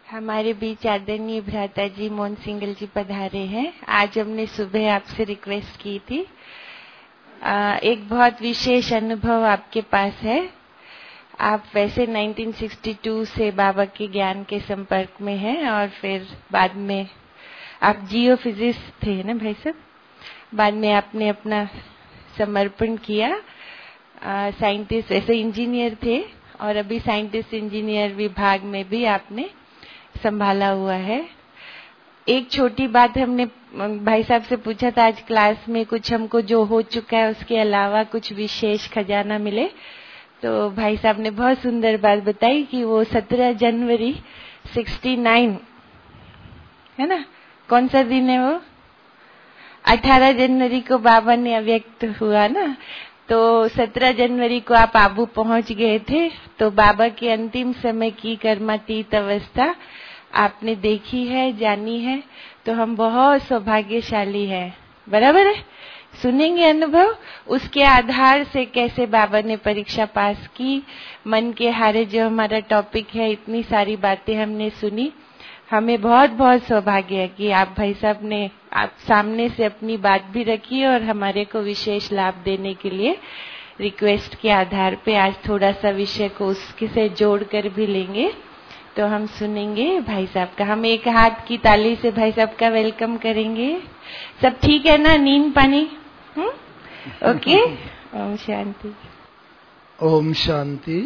हमारे बीच आदरणीय भ्राता जी मोहन सिंगल जी पधारे हैं। आज हमने सुबह आपसे रिक्वेस्ट की थी, एक बहुत विशेष अनुभव आपके पास है। आप वैसे 1962 से बाबा के ज्ञान के संपर्क में हैं और फिर बाद में आप जियोफिजिस्ट थे ना भाई साहब। बाद में आपने अपना समर्पण किया। साइंटिस्ट वैसे इंजीनियर थे और अभी साइंटिस्ट इंजीनियर विभाग में भी आपने संभाला हुआ है। एक छोटी बात हमने भाई साहब से पूछा था आज क्लास में, कुछ हमको जो हो चुका है उसके अलावा कुछ विशेष खजाना मिले, तो भाई साहब ने बहुत सुंदर बात बताई कि वो 17 जनवरी 69 है ना, कौन सा दिन है वो? 18 जनवरी को बाबा ने अव्यक्त हुआ ना, तो 17 जनवरी को आप आबू पहुंच गए थे। तो बाबा के अंतिम समय की कर्मातीत अवस्था आपने देखी है, जानी है, तो हम बहुत सौभाग्यशाली हैं। बराबर है? सुनेंगे अनुभव, उसके आधार से कैसे बाबा ने परीक्षा पास की, मन के हारे जो हमारा टॉपिक है, इतनी सारी बातें हमने सुनी। हमें बहुत बहुत सौभाग्य है कि आप भाई साहब ने आप सामने से अपनी बात भी रखी और हमारे को विशेष लाभ देने के लिए रिक्वेस्ट के आधार पे आज थोड़ा सा विषय को उसके से जोड़कर भी लेंगे। तो हम सुनेंगे भाई साहब का। हम एक हाथ की ताली से भाई साहब का वेलकम करेंगे। सब ठीक है ना? नींद पानी ओके। ओम शांति। ओम शांति।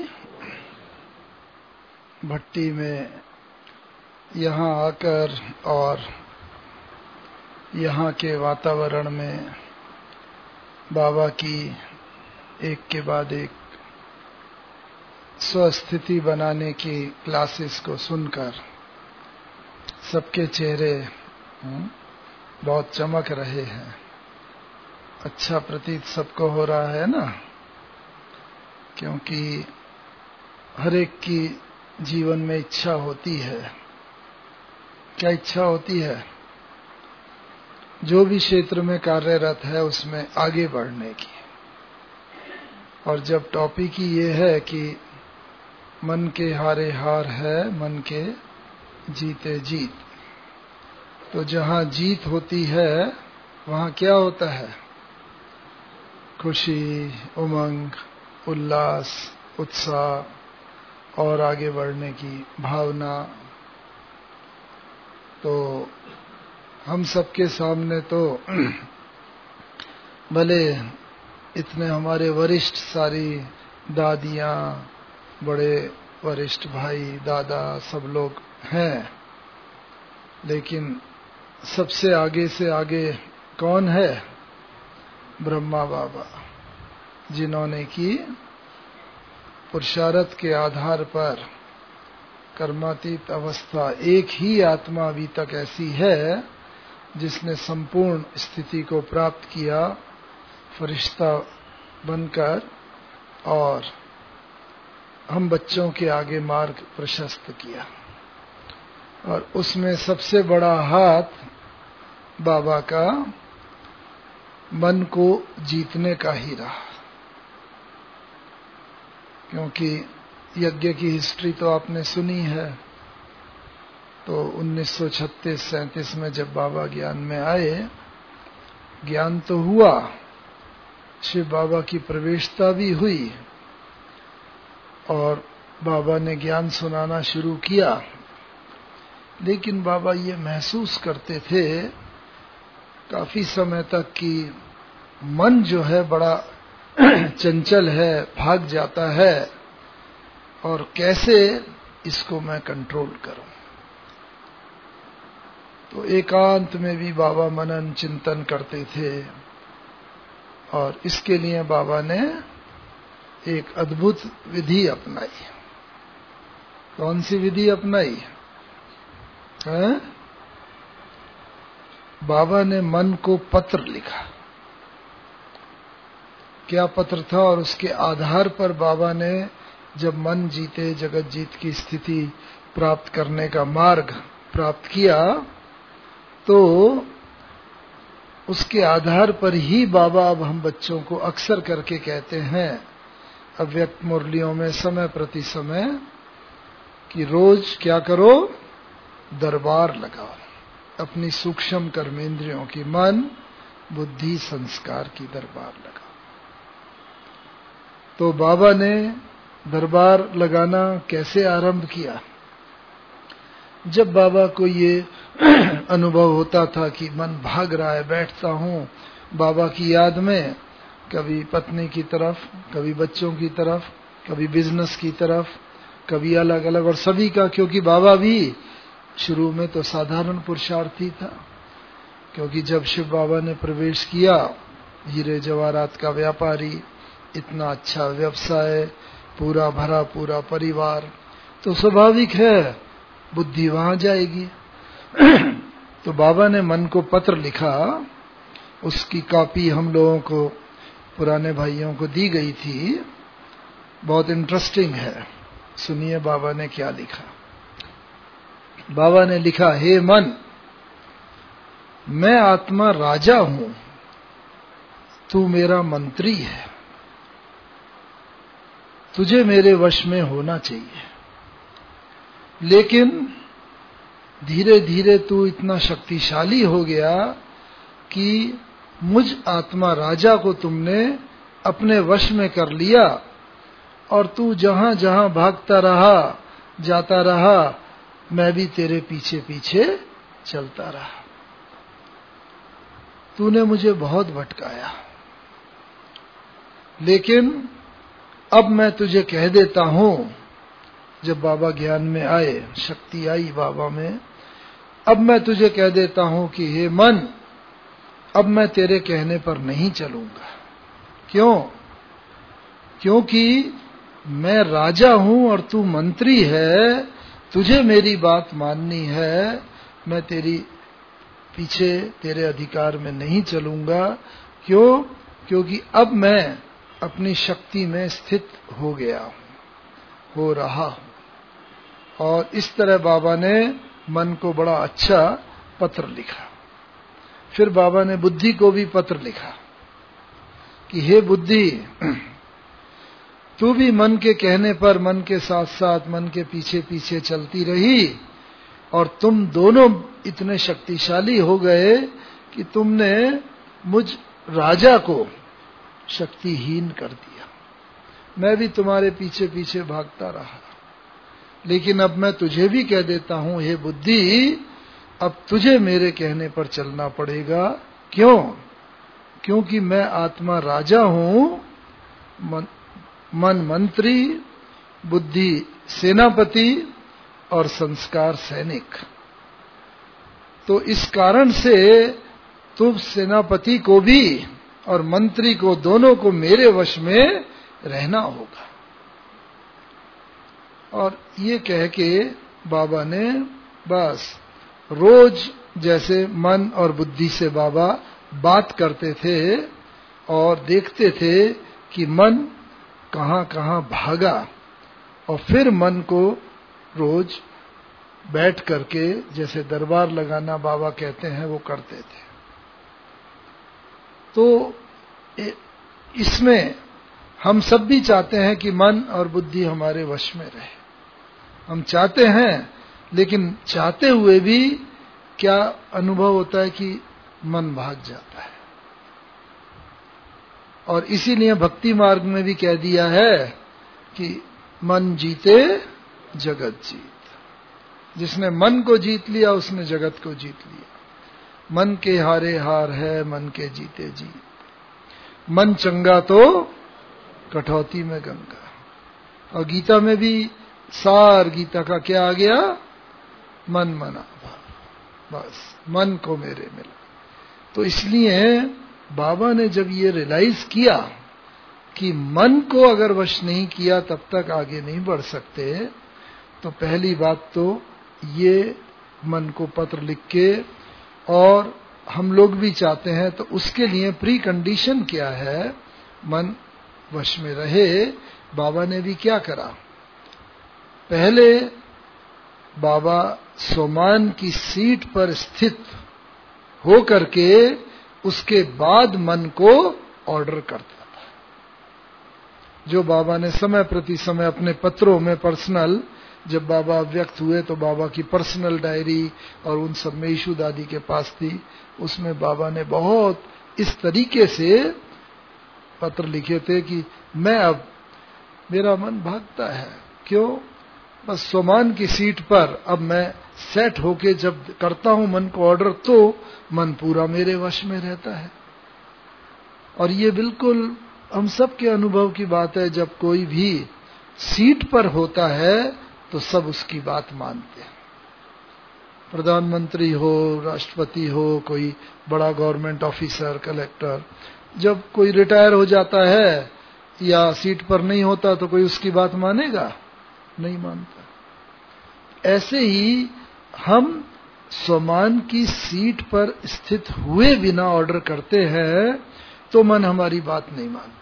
भट्टी में यहाँ आकर और यहाँ के वातावरण में बाबा की एक के बाद एक स्वस्थिति बनाने की क्लासेस को सुनकर सबके चेहरे बहुत चमक रहे हैं। अच्छा प्रतीत सबको हो रहा है ना, क्योंकि हर एक की जीवन में इच्छा होती है। क्या इच्छा होती है? जो भी क्षेत्र में कार्यरत है उसमें आगे बढ़ने की। और जब टॉपिक ही ये है कि मन के हारे हार है, मन के जीते जीत, तो जहाँ जीत होती है वहाँ क्या होता है? खुशी, उमंग, उल्लास, उत्साह और आगे बढ़ने की भावना। तो हम सबके सामने तो भले इतने हमारे वरिष्ठ सारी दादियाँ, बड़े वरिष्ठ भाई, दादा सब लोग हैं, लेकिन सबसे आगे से आगे कौन है? ब्रह्मा बाबा, जिन्होंने की पुरुषार्थ के आधार पर कर्मातीत अवस्था, एक ही आत्मा अभी तक ऐसी है जिसने संपूर्ण स्थिति को प्राप्त किया फरिश्ता बनकर, और हम बच्चों के आगे मार्ग प्रशस्त किया। और उसमें सबसे बड़ा हाथ बाबा का मन को जीतने का ही रहा, क्योंकि यज्ञ की हिस्ट्री तो आपने सुनी है। तो 1936-37 में जब बाबा ज्ञान में आए, ज्ञान तो हुआ, शिव बाबा की प्रवेशता भी हुई और बाबा ने ज्ञान सुनाना शुरू किया। लेकिन बाबा ये महसूस करते थे काफी समय तक कि मन जो है बड़ा चंचल है, भाग जाता है, और कैसे इसको मैं कंट्रोल करूं। तो एकांत में भी बाबा मनन चिंतन करते थे, और इसके लिए बाबा ने एक अद्भुत विधि अपनाई। कौन सी विधि अपनाई है? बाबा ने मन को पत्र लिखा। क्या पत्र था? और उसके आधार पर बाबा ने जब मन जीते जगत जीत की स्थिति प्राप्त करने का मार्ग प्राप्त किया, तो उसके आधार पर ही बाबा अब हम बच्चों को अक्सर करके कहते हैं अव्यक्त मुरलियों में समय प्रति समय कि रोज क्या करो? दरबार लगाओ, अपनी सूक्ष्म कर्मेंद्रियों की, मन बुद्धि संस्कार की दरबार लगाओ। तो बाबा ने दरबार लगाना कैसे आरंभ किया? जब बाबा को ये अनुभव होता था कि मन भाग रहा है, बैठता हूं बाबा की याद में, कभी पत्नी की तरफ, कभी बच्चों की तरफ, कभी बिजनेस की तरफ, कभी अलग अलग, और सभी का, क्योंकि बाबा भी शुरू में तो साधारण पुरुषार्थी था, क्योंकि जब शिव बाबा ने प्रवेश किया, हीरे जवाहरात का व्यापारी, इतना अच्छा व्यवसाय, पूरा भरा पूरा परिवार, तो स्वाभाविक है बुद्धि वहां जाएगी। तो बाबा ने मन को पत्र लिखा, उसकी कॉपी हम लोगों को, पुराने भाइयों को दी गई थी। बहुत इंटरेस्टिंग है, सुनिए बाबा ने क्या लिखा। बाबा ने लिखा, हे मन, मैं आत्मा राजा हूं, तू मेरा मंत्री है, तुझे मेरे वश में होना चाहिए, लेकिन धीरे धीरे तू इतना शक्तिशाली हो गया कि मुझ आत्मा राजा को तुमने अपने वश में कर लिया, और तू जहां जहां भागता रहा, जाता रहा, मैं भी तेरे पीछे पीछे चलता रहा। तूने मुझे बहुत भटकाया, लेकिन अब मैं तुझे कह देता हूं, जब बाबा ज्ञान में आए, शक्ति आई बाबा में, अब मैं तुझे कह देता हूं कि हे मन, अब मैं तेरे कहने पर नहीं चलूंगा। क्यों? क्योंकि मैं राजा हूं और तू मंत्री है, तुझे मेरी बात माननी है, मैं तेरी पीछे, तेरे अधिकार में नहीं चलूंगा। क्यों? क्योंकि अब मैं अपनी शक्ति में स्थित हो गया हूं, हो रहा हूं। और इस तरह बाबा ने मन को बड़ा अच्छा पत्र लिखा। फिर बाबा ने बुद्धि को भी पत्र लिखा कि हे बुद्धि, तू भी मन के कहने पर, मन के साथ साथ, मन के पीछे पीछे चलती रही, और तुम दोनों इतने शक्तिशाली हो गए कि तुमने मुझ राजा को शक्तिहीन कर दिया। मैं भी तुम्हारे पीछे पीछे भागता रहा, लेकिन अब मैं तुझे भी कह देता हूं, हे बुद्धि, अब तुझे मेरे कहने पर चलना पड़ेगा। क्यों? क्योंकि मैं आत्मा राजा हूं, मन मंत्री, बुद्धि सेनापति और संस्कार सैनिक। तो इस कारण से तुम सेनापति को भी और मंत्री को, दोनों को मेरे वश में रहना होगा। और ये कह के बाबा ने बस रोज जैसे मन और बुद्धि से बाबा बात करते थे और देखते थे कि मन कहां कहां भागा, और फिर मन को रोज बैठ करके जैसे दरबार लगाना बाबा कहते हैं वो करते थे। तो इसमें हम सब भी चाहते हैं कि मन और बुद्धि हमारे वश में रहे, हम चाहते हैं, लेकिन चाहते हुए भी क्या अनुभव होता है कि मन भाग जाता है। और इसीलिए भक्ति मार्ग में भी कह दिया है कि मन जीते जगत जीत। जिसने मन को जीत लिया उसने जगत को जीत लिया। मन के हारे हार है, मन के जीते जीत। मन चंगा तो कठौती में गंगा। और गीता में भी सार गीता का क्या आ गया? मन मना भाव। बस मन को मेरे मिला। तो इसलिए बाबा ने जब ये रियलाइज किया कि मन को अगर वश नहीं किया तब तक आगे नहीं बढ़ सकते, तो पहली बात तो ये मन को पत्र लिख के, और हम लोग भी चाहते हैं, तो उसके लिए प्री कंडीशन क्या है? मन वश में रहे। बाबा ने भी क्या करा? पहले बाबा सोमान की सीट पर स्थित हो करके उसके बाद मन को ऑर्डर करता था। जो बाबा ने समय प्रति समय अपने पत्रों में पर्सनल जब बाबा अव्यक्त हुए तो बाबा की पर्सनल डायरी और उन सब में ईशू दादी के पास थी। उसमें बाबा ने बहुत इस तरीके से पत्र लिखे थे कि मैं अब मेरा मन भागता है, क्यों? बस सोमान की सीट पर अब मैं सेट होके जब करता हूं मन को ऑर्डर तो मन पूरा मेरे वश में रहता है। और ये बिल्कुल हम सब के अनुभव की बात है। जब कोई भी सीट पर होता है तो सब उसकी बात मानते हैं। प्रधानमंत्री हो, राष्ट्रपति हो, कोई बड़ा गवर्नमेंट ऑफिसर, कलेक्टर, जब कोई रिटायर हो जाता है या सीट पर नहीं होता तो कोई उसकी बात मानेगा? नहीं मानता। ऐसे ही हम स्वमान की सीट पर स्थित हुए बिना ऑर्डर करते हैं तो मन हमारी बात नहीं मानता।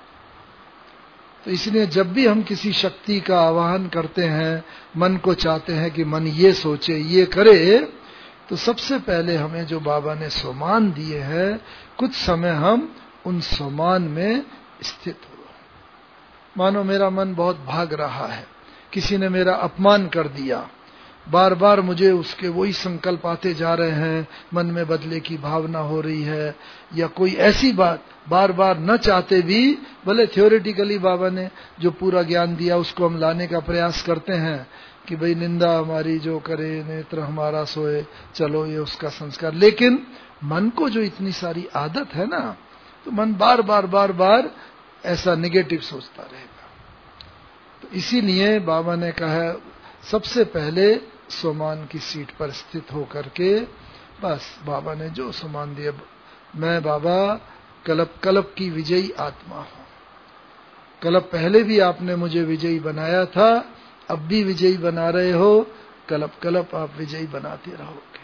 तो इसलिए जब भी हम किसी शक्ति का आवाहन करते हैं, मन को चाहते हैं कि मन ये सोचे, ये करे, तो सबसे पहले हमें जो बाबा ने स्वमान दिए हैं, कुछ समय हम उन स्वमान में स्थित हो। मानो मेरा मन बहुत भाग रहा है, किसी ने मेरा अपमान कर दिया, बार बार मुझे उसके वही संकल्प आते जा रहे हैं, मन में बदले की भावना हो रही है, या कोई ऐसी बात बार बार न चाहते भी, भले थ्योरेटिकली बाबा ने जो पूरा ज्ञान दिया उसको हम लाने का प्रयास करते हैं कि भाई निंदा हमारी जो करे, नेत्र हमारा सोए, चलो ये उसका संस्कार, लेकिन मन को जो इतनी सारी आदत है ना, तो मन बार बार बार बार ऐसा निगेटिव सोचता रहेगा। तो इसीलिए बाबा ने कहा सबसे पहले स्वमान की सीट पर स्थित होकर के, बस बाबा ने जो स्वमान दिया, मैं बाबा कल्प कल्प की विजयी आत्मा हूं। कल्प पहले भी आपने मुझे विजयी बनाया था, अब भी विजयी बना रहे हो, कल्प कल्प आप विजयी बनाते रहोगे।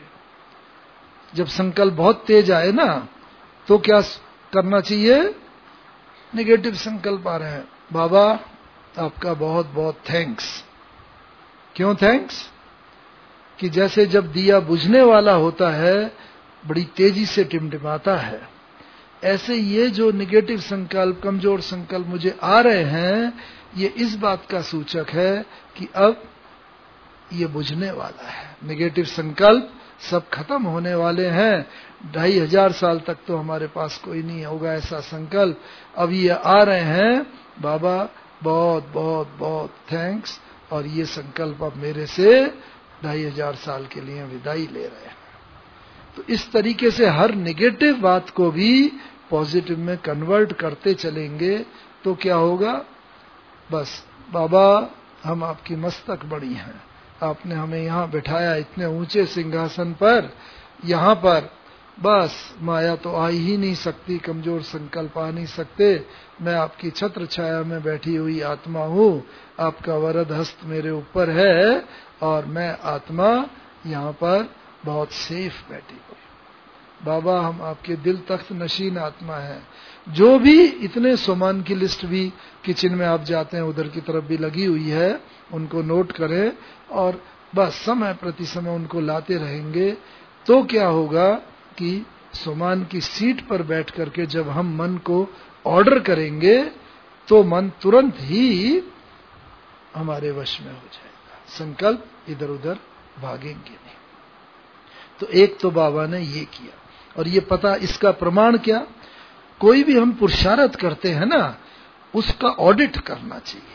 जब संकल्प बहुत तेज आए ना, तो क्या करना चाहिए? नेगेटिव संकल्प आ रहे हैं, बाबा आपका बहुत बहुत थैंक्स। क्यों थैंक्स? कि जैसे जब दिया बुझने वाला होता है, बड़ी तेजी से टिमटिमाता है, ऐसे ये जो नेगेटिव संकल्प, कमजोर संकल्प मुझे आ रहे हैं, ये इस बात का सूचक है कि अब ये बुझने वाला है। नेगेटिव संकल्प सब खत्म होने वाले हैं। 2500 साल तक तो हमारे पास कोई नहीं होगा ऐसा संकल्प, अब ये आ रहे हैं। बाबा बहुत बहुत बहुत थैंक्स, और ये संकल्प अब मेरे से 2500 साल के लिए विदाई ले रहे हैं। तो इस तरीके से हर नेगेटिव बात को भी पॉजिटिव में कन्वर्ट करते चलेंगे तो क्या होगा? बस बाबा हम आपकी मस्तक बड़ी हैं, आपने हमें यहाँ बिठाया इतने ऊंचे सिंहासन पर, यहाँ पर बस माया तो आ ही नहीं सकती, कमजोर संकल्प आ नहीं सकते। मैं आपकी छत्र छाया में बैठी हुई आत्मा हूँ, आपका वरद हस्त मेरे ऊपर है, और मैं आत्मा यहाँ पर बहुत सेफ बैठी हुई। बाबा हम आपके दिल तख्त नशीन आत्मा है। जो भी इतने सोमान की लिस्ट भी किचन में आप जाते हैं उधर की तरफ भी लगी हुई है, उनको नोट करें और बस समय प्रति समय उनको लाते रहेंगे। तो क्या होगा कि सोमान की सीट पर बैठ करके जब हम मन को ऑर्डर करेंगे तो मन तुरंत ही हमारे वश में हो जाएगा, संकल्प इधर उधर भागेंगे नहीं। तो एक तो बाबा ने ये किया, और ये पता, इसका प्रमाण क्या? कोई भी हम पुरुषार्थ करते हैं ना, उसका ऑडिट करना चाहिए।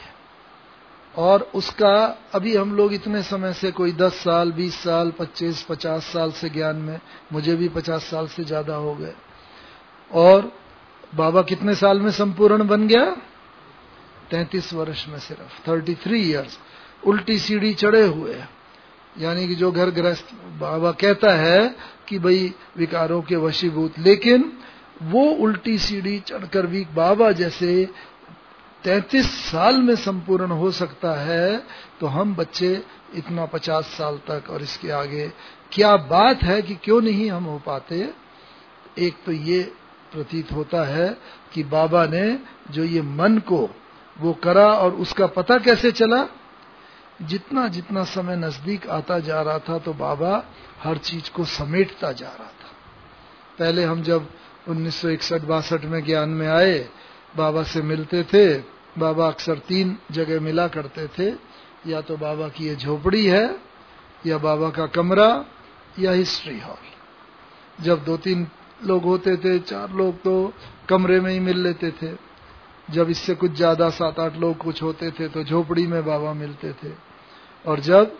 और उसका अभी हम लोग इतने समय से, कोई 10 साल 20 साल 25 50 साल से ज्ञान में, मुझे भी 50 साल से ज्यादा हो गए। और बाबा कितने साल में संपूर्ण बन गया? 33 वर्ष में, सिर्फ 33 इयर्स। उल्टी सीढ़ी चढ़े हुए, यानी कि जो घर गृहस्थ, बाबा कहता है कि भाई विकारों के वशीभूत, लेकिन वो उल्टी सीढ़ी चढ़कर भी बाबा जैसे 33 साल में संपूर्ण हो सकता है, तो हम बच्चे इतना 50 साल तक और इसके आगे, क्या बात है कि क्यों नहीं हम हो पाते? एक तो ये प्रतीत होता है कि बाबा ने जो ये मन को वो करा, और उसका पता कैसे चला? जितना जितना समय नजदीक आता जा रहा था तो बाबा हर चीज को समेटता जा रहा था। पहले हम जब 1961-62 में ज्ञान में आए, बाबा से मिलते थे, बाबा अक्सर 3 जगह मिला करते थे। या तो बाबा की ये झोपड़ी है, या बाबा का कमरा, या हिस्ट्री हॉल। जब 2-3 लोग होते थे, 4 लोग, तो कमरे में ही मिल लेते थे। जब इससे कुछ ज्यादा 7-8 लोग कुछ होते थे तो झोपड़ी में बाबा मिलते थे। और जब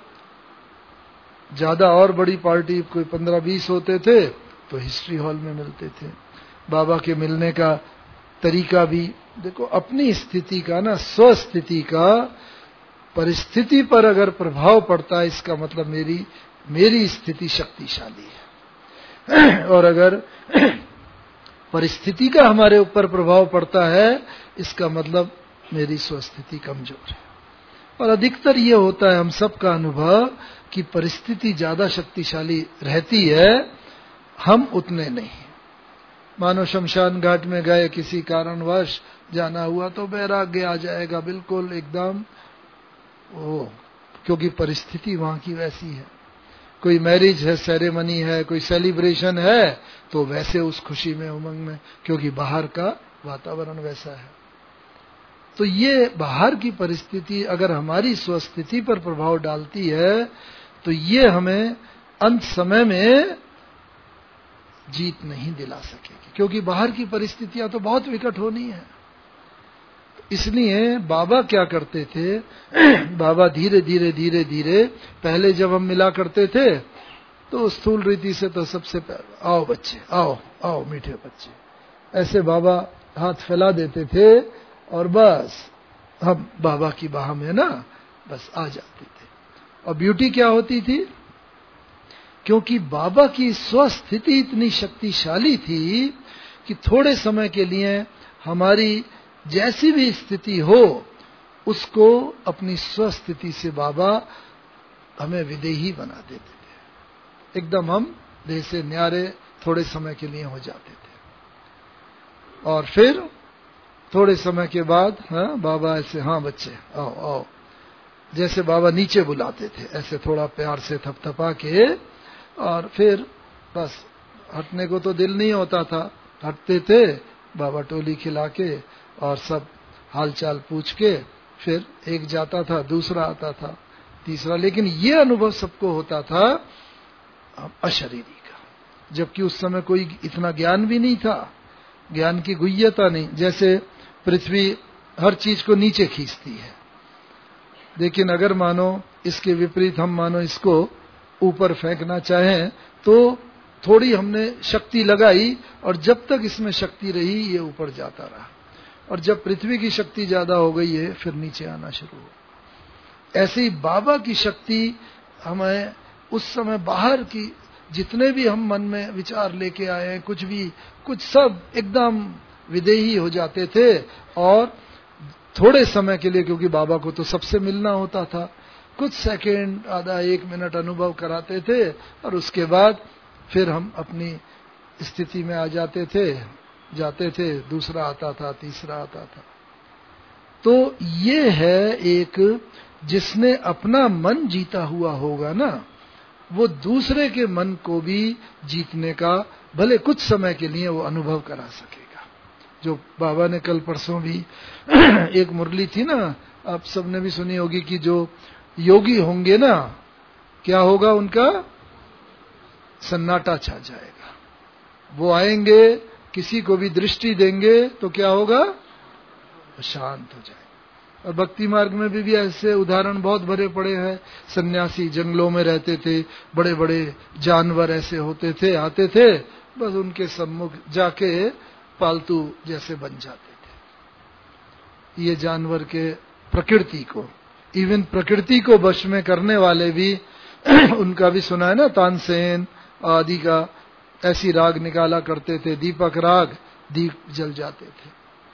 ज्यादा और बड़ी पार्टी कोई 15-20 होते थे तो हिस्ट्री हॉल में मिलते थे। बाबा के मिलने का तरीका भी देखो, अपनी स्थिति का ना, स्वस्थिति का परिस्थिति पर अगर प्रभाव पड़ता है, इसका मतलब मेरी स्थिति शक्तिशाली है। और अगर परिस्थिति का हमारे ऊपर प्रभाव पड़ता है, इसका मतलब मेरी स्वस्थिति कमजोर है। और अधिकतर ये होता है हम सबका अनुभव कि परिस्थिति ज्यादा शक्तिशाली रहती है, हम उतने नहीं। मानो शमशान घाट में गए, किसी कारणवश जाना हुआ तो वैराग्य आ जाएगा बिल्कुल एकदम, क्योंकि परिस्थिति वहां की वैसी है। कोई मैरिज है, सेरेमनी है, कोई सेलिब्रेशन है, तो वैसे उस खुशी में, उमंग में, क्योंकि बाहर का वातावरण वैसा है। तो ये बाहर की परिस्थिति अगर हमारी स्वस्थिति पर प्रभाव डालती है, तो ये हमें अंत समय में जीत नहीं दिला सकेगी, क्योंकि बाहर की परिस्थितियां तो बहुत विकट होनी है। इसलिए बाबा क्या करते थे, बाबा धीरे धीरे धीरे धीरे, पहले जब हम मिला करते थे तो स्थूल रीति से तो सबसे पहले, आओ बच्चे, आओ आओ मीठे बच्चे, ऐसे बाबा हाथ फैला देते थे और बस हम बाबा की बाह में ना बस आ जाते थे। और ब्यूटी क्या होती थी, क्योंकि बाबा की स्वस्थिति इतनी शक्तिशाली थी कि थोड़े समय के लिए हमारी जैसी भी स्थिति हो, उसको अपनी स्वस्थिति से बाबा हमें विदेही बना देते थे। एकदम हम देह से न्यारे थोड़े समय के लिए हो जाते थे। और फिर थोड़े समय के बाद बाबा ऐसे, हाँ बच्चे आओ आओ, जैसे बाबा नीचे बुलाते थे, ऐसे थोड़ा प्यार से थपथपा के, और फिर बस हटने को तो दिल नहीं होता था, हटते थे, बाबा टोली खिला के और सब हालचाल पूछ के, फिर एक जाता था, दूसरा आता था, तीसरा। लेकिन ये अनुभव सबको होता था अशरीरी का, जबकि उस समय कोई इतना ज्ञान भी नहीं था, ज्ञान की गुह्यता नहीं। जैसे पृथ्वी हर चीज को नीचे खींचती है, लेकिन अगर मानो इसके विपरीत हम मानो इसको ऊपर फेंकना चाहें, तो थोड़ी हमने शक्ति लगाई, और जब तक इसमें शक्ति रही ये ऊपर जाता रहा, और जब पृथ्वी की शक्ति ज्यादा हो गई है फिर नीचे आना शुरू हो। ऐसे ही बाबा की शक्ति हमें उस समय बाहर की जितने भी हम मन में विचार लेके आए हैं, कुछ सब एकदम विदेही हो जाते थे। और थोड़े समय के लिए, क्योंकि बाबा को तो सबसे मिलना होता था, कुछ सेकंड, आधा 1 मिनट अनुभव कराते थे, और उसके बाद फिर हम अपनी स्थिति में आ जाते थे, दूसरा आता था, तीसरा आता था। तो ये है एक, जिसने अपना मन जीता हुआ होगा ना, वो दूसरे के मन को भी जीतने का भले कुछ समय के लिए वो अनुभव करा सकेगा। जो बाबा ने कल परसों भी एक मुरली थी ना, आप सबने भी सुनी होगी, कि जो योगी होंगे ना, क्या होगा, उनका सन्नाटा छा जाएगा। वो आएंगे, किसी को भी दृष्टि देंगे तो क्या होगा, शांत हो जाएगा। और भक्ति मार्ग में भी ऐसे उदाहरण बहुत भरे पड़े हैं। सन्यासी जंगलों में रहते थे, बड़े बड़े जानवर ऐसे होते थे, आते थे, बस उनके सम्मुख जाके पालतू जैसे बन जाते थे। ये जानवर के प्रकृति को, इवन प्रकृति को वश में करने वाले भी उनका भी सुना है ना, तानसेन आदि का ऐसी राग निकाला करते थे, दीपक राग, दीप जल जाते थे।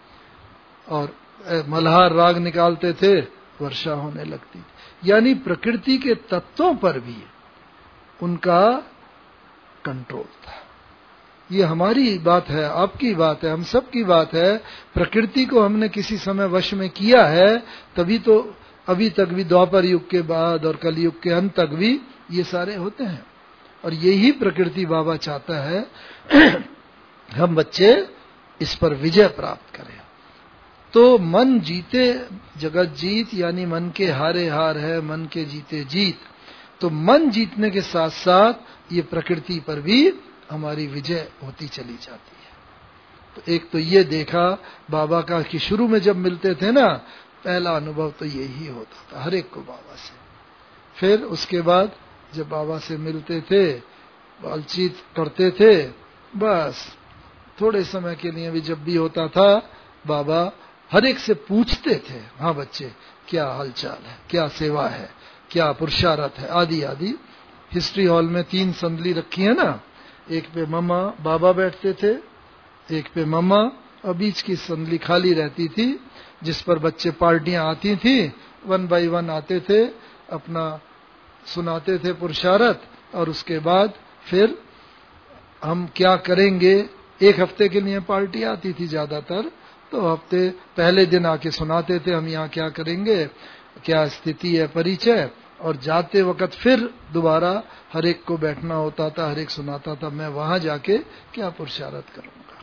और मल्हार राग निकालते थे, वर्षा होने लगती थी। यानी प्रकृति के तत्वों पर भी उनका कंट्रोल था। ये हमारी बात है, आपकी बात है, हम सब की बात है। प्रकृति को हमने किसी समय वश में किया है, तभी तो अभी तक भी, द्वापर युग के बाद और कलयुग के अंत तक भी ये सारे होते हैं। और यही प्रकृति बाबा चाहता है हम बच्चे इस पर विजय प्राप्त करें। तो मन जीते जगत जीत, यानी मन के हारे हार है, मन के जीते जीत। तो मन जीतने के साथ साथ ये प्रकृति पर भी हमारी विजय होती चली जाती है। तो एक तो ये देखा बाबा का कि शुरू में जब मिलते थे ना, पहला अनुभव तो यही होता था हर एक को बाबा से। फिर उसके बाद जब बाबा से मिलते थे, बातचीत करते थे, बस थोड़े समय के लिए भी जब भी होता था, बाबा हर एक से पूछते थे, हाँ बच्चे क्या हालचाल है, क्या सेवा है, क्या पुरुषार्थ है, आदि आदि। हिस्ट्री हॉल में 3 संदली रखी है ना, एक पे मम्मा बाबा बैठते थे, एक पे मम्मा, और बीच की संदली खाली रहती थी, जिस पर बच्चे पार्टियां आती थी, 1 बाय 1 आते थे, अपना सुनाते थे पुरुषार्थ, और उसके बाद फिर हम क्या करेंगे, 1 हफ्ते के लिए पार्टी आती थी ज्यादातर, तो हफ्ते पहले दिन आके सुनाते थे हम यहाँ क्या करेंगे, क्या स्थिति है, परिचय, और जाते वक्त फिर दोबारा हर एक को बैठना होता था, हर एक सुनाता था, मैं वहां जाके क्या पुरुषार्थ करूंगा।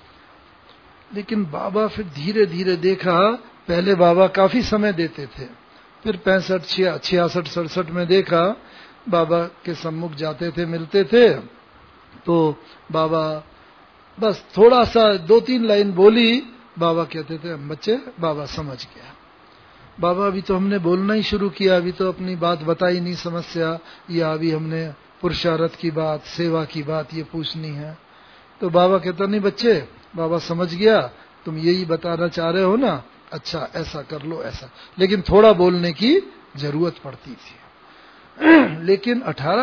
लेकिन बाबा फिर धीरे धीरे देखा, पहले बाबा काफी समय देते थे, फिर 65, 66, 67 में देखा बाबा के सम्मुख जाते थे, मिलते थे, तो बाबा बस थोड़ा सा 2-3 लाइन बोली, बाबा कहते थे बच्चे बाबा समझ गया। बाबा अभी तो हमने बोलना ही शुरू किया, अभी तो अपनी बात बताई नहीं, समस्या, या अभी हमने पुरुषार्थ की बात, सेवा की बात ये पूछनी है। तो बाबा कहता नहीं बच्चे, बाबा समझ गया, तुम यही बताना चाह रहे हो ना, अच्छा ऐसा कर लो ऐसा। लेकिन थोड़ा बोलने की जरूरत पड़ती थी। लेकिन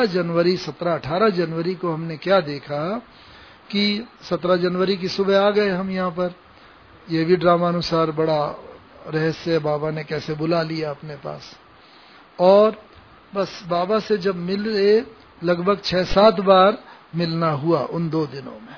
17-18 जनवरी को हमने क्या देखा कि 17 जनवरी की सुबह आ गए हम यहाँ पर, ये भी ड्रामानुसार बड़ा रहस्य, बाबा ने कैसे बुला लिया अपने पास। और बस बाबा से जब मिले, लगभग 6-7 बार मिलना हुआ उन 2 दिनों में।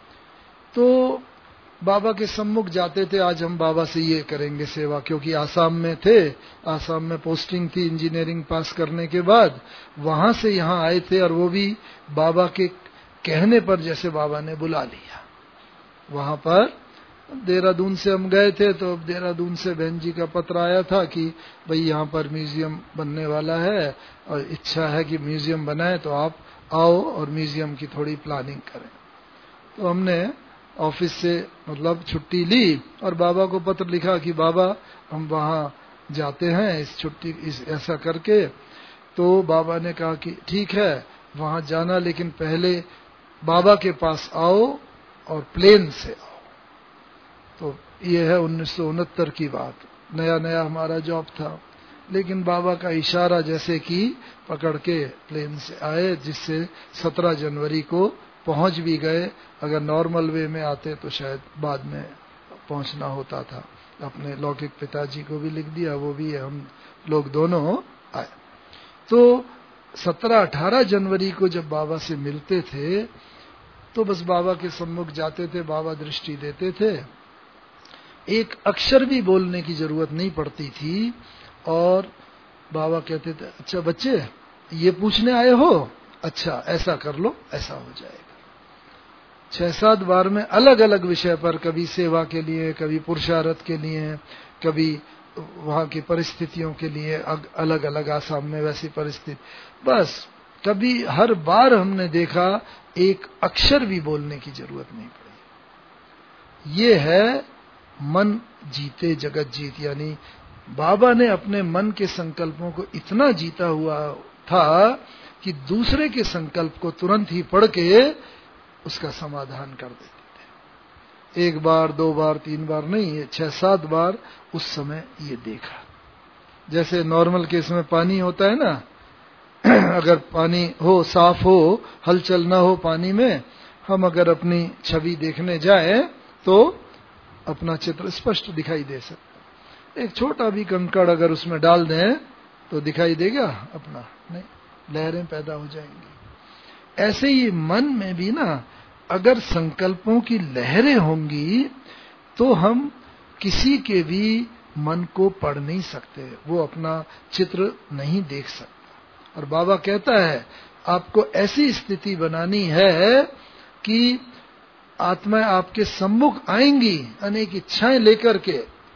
तो बाबा के सम्मुख जाते थे, आज हम बाबा से ये करेंगे सेवा, क्योंकि आसाम में थे, आसाम में पोस्टिंग थी इंजीनियरिंग पास करने के बाद, वहां से यहाँ आए थे, और वो भी बाबा के कहने पर जैसे बाबा ने बुला लिया। वहां पर देहरादून से हम गए थे, तो देहरादून से बहन जी का पत्र आया था कि भाई यहाँ पर म्यूजियम बनने वाला है और इच्छा है कि म्यूजियम बनाए, तो आप आओ और म्यूजियम की थोड़ी प्लानिंग करें। तो हमने ऑफिस से मतलब छुट्टी ली और बाबा को पत्र लिखा कि बाबा हम वहां जाते हैं इस छुट्टी ऐसा करके। तो बाबा ने कहा कि ठीक है वहां जाना, लेकिन पहले बाबा के पास आओ और प्लेन से आओ। तो ये है 1969 की बात, नया नया हमारा जॉब था, लेकिन बाबा का इशारा जैसे कि पकड़ के प्लेन से आए, जिससे 17 जनवरी को पहुंच भी गए। अगर नॉर्मल वे में आते तो शायद बाद में पहुंचना होता था। अपने लौकिक पिताजी को भी लिख दिया, वो भी हम लोग दोनों आए। तो 17-18 जनवरी को जब बाबा से मिलते थे तो बस बाबा के सम्मुख जाते थे, बाबा दृष्टि देते थे, एक अक्षर भी बोलने की जरूरत नहीं पड़ती थी। और बाबा कहते थे अच्छा बच्चे ये पूछने आए हो, अच्छा ऐसा कर लो, ऐसा हो जाएगा। 6-7 बार में अलग अलग विषय पर, कभी सेवा के लिए, कभी पुरुषार्थ के लिए, कभी वहां की परिस्थितियों के लिए, अलग अलग आसाम में वैसी परिस्थिति, बस कभी हर बार हमने देखा एक अक्षर भी बोलने की जरूरत नहीं पड़ी। ये है मन जीते जगत जीत, यानी बाबा ने अपने मन के संकल्पों को इतना जीता हुआ था कि दूसरे के संकल्प को तुरंत ही पढ़ के उसका समाधान कर देते थे। 1 बार 2 बार 3 बार नहीं, 6-7 बार उस समय ये देखा। जैसे नॉर्मल केस में पानी होता है ना, अगर पानी हो, साफ हो, हलचल ना हो पानी में, हम अगर अपनी छवि देखने जाएं तो अपना चित्र स्पष्ट दिखाई दे सकता। एक छोटा भी कंकड़ अगर उसमें डाल दें तो दिखाई देगा अपना? नहीं, लहरें पैदा हो जाएंगी। ऐसे ही मन में भी ना अगर संकल्पों की लहरें होंगी तो हम किसी के भी मन को पढ़ नहीं सकते, वो अपना चित्र नहीं देख सकता। और बाबा कहता है आपको ऐसी स्थिति बनानी है कि आत्माएं आपके सम्मुख आएंगी अनेक इच्छाएं लेकर के,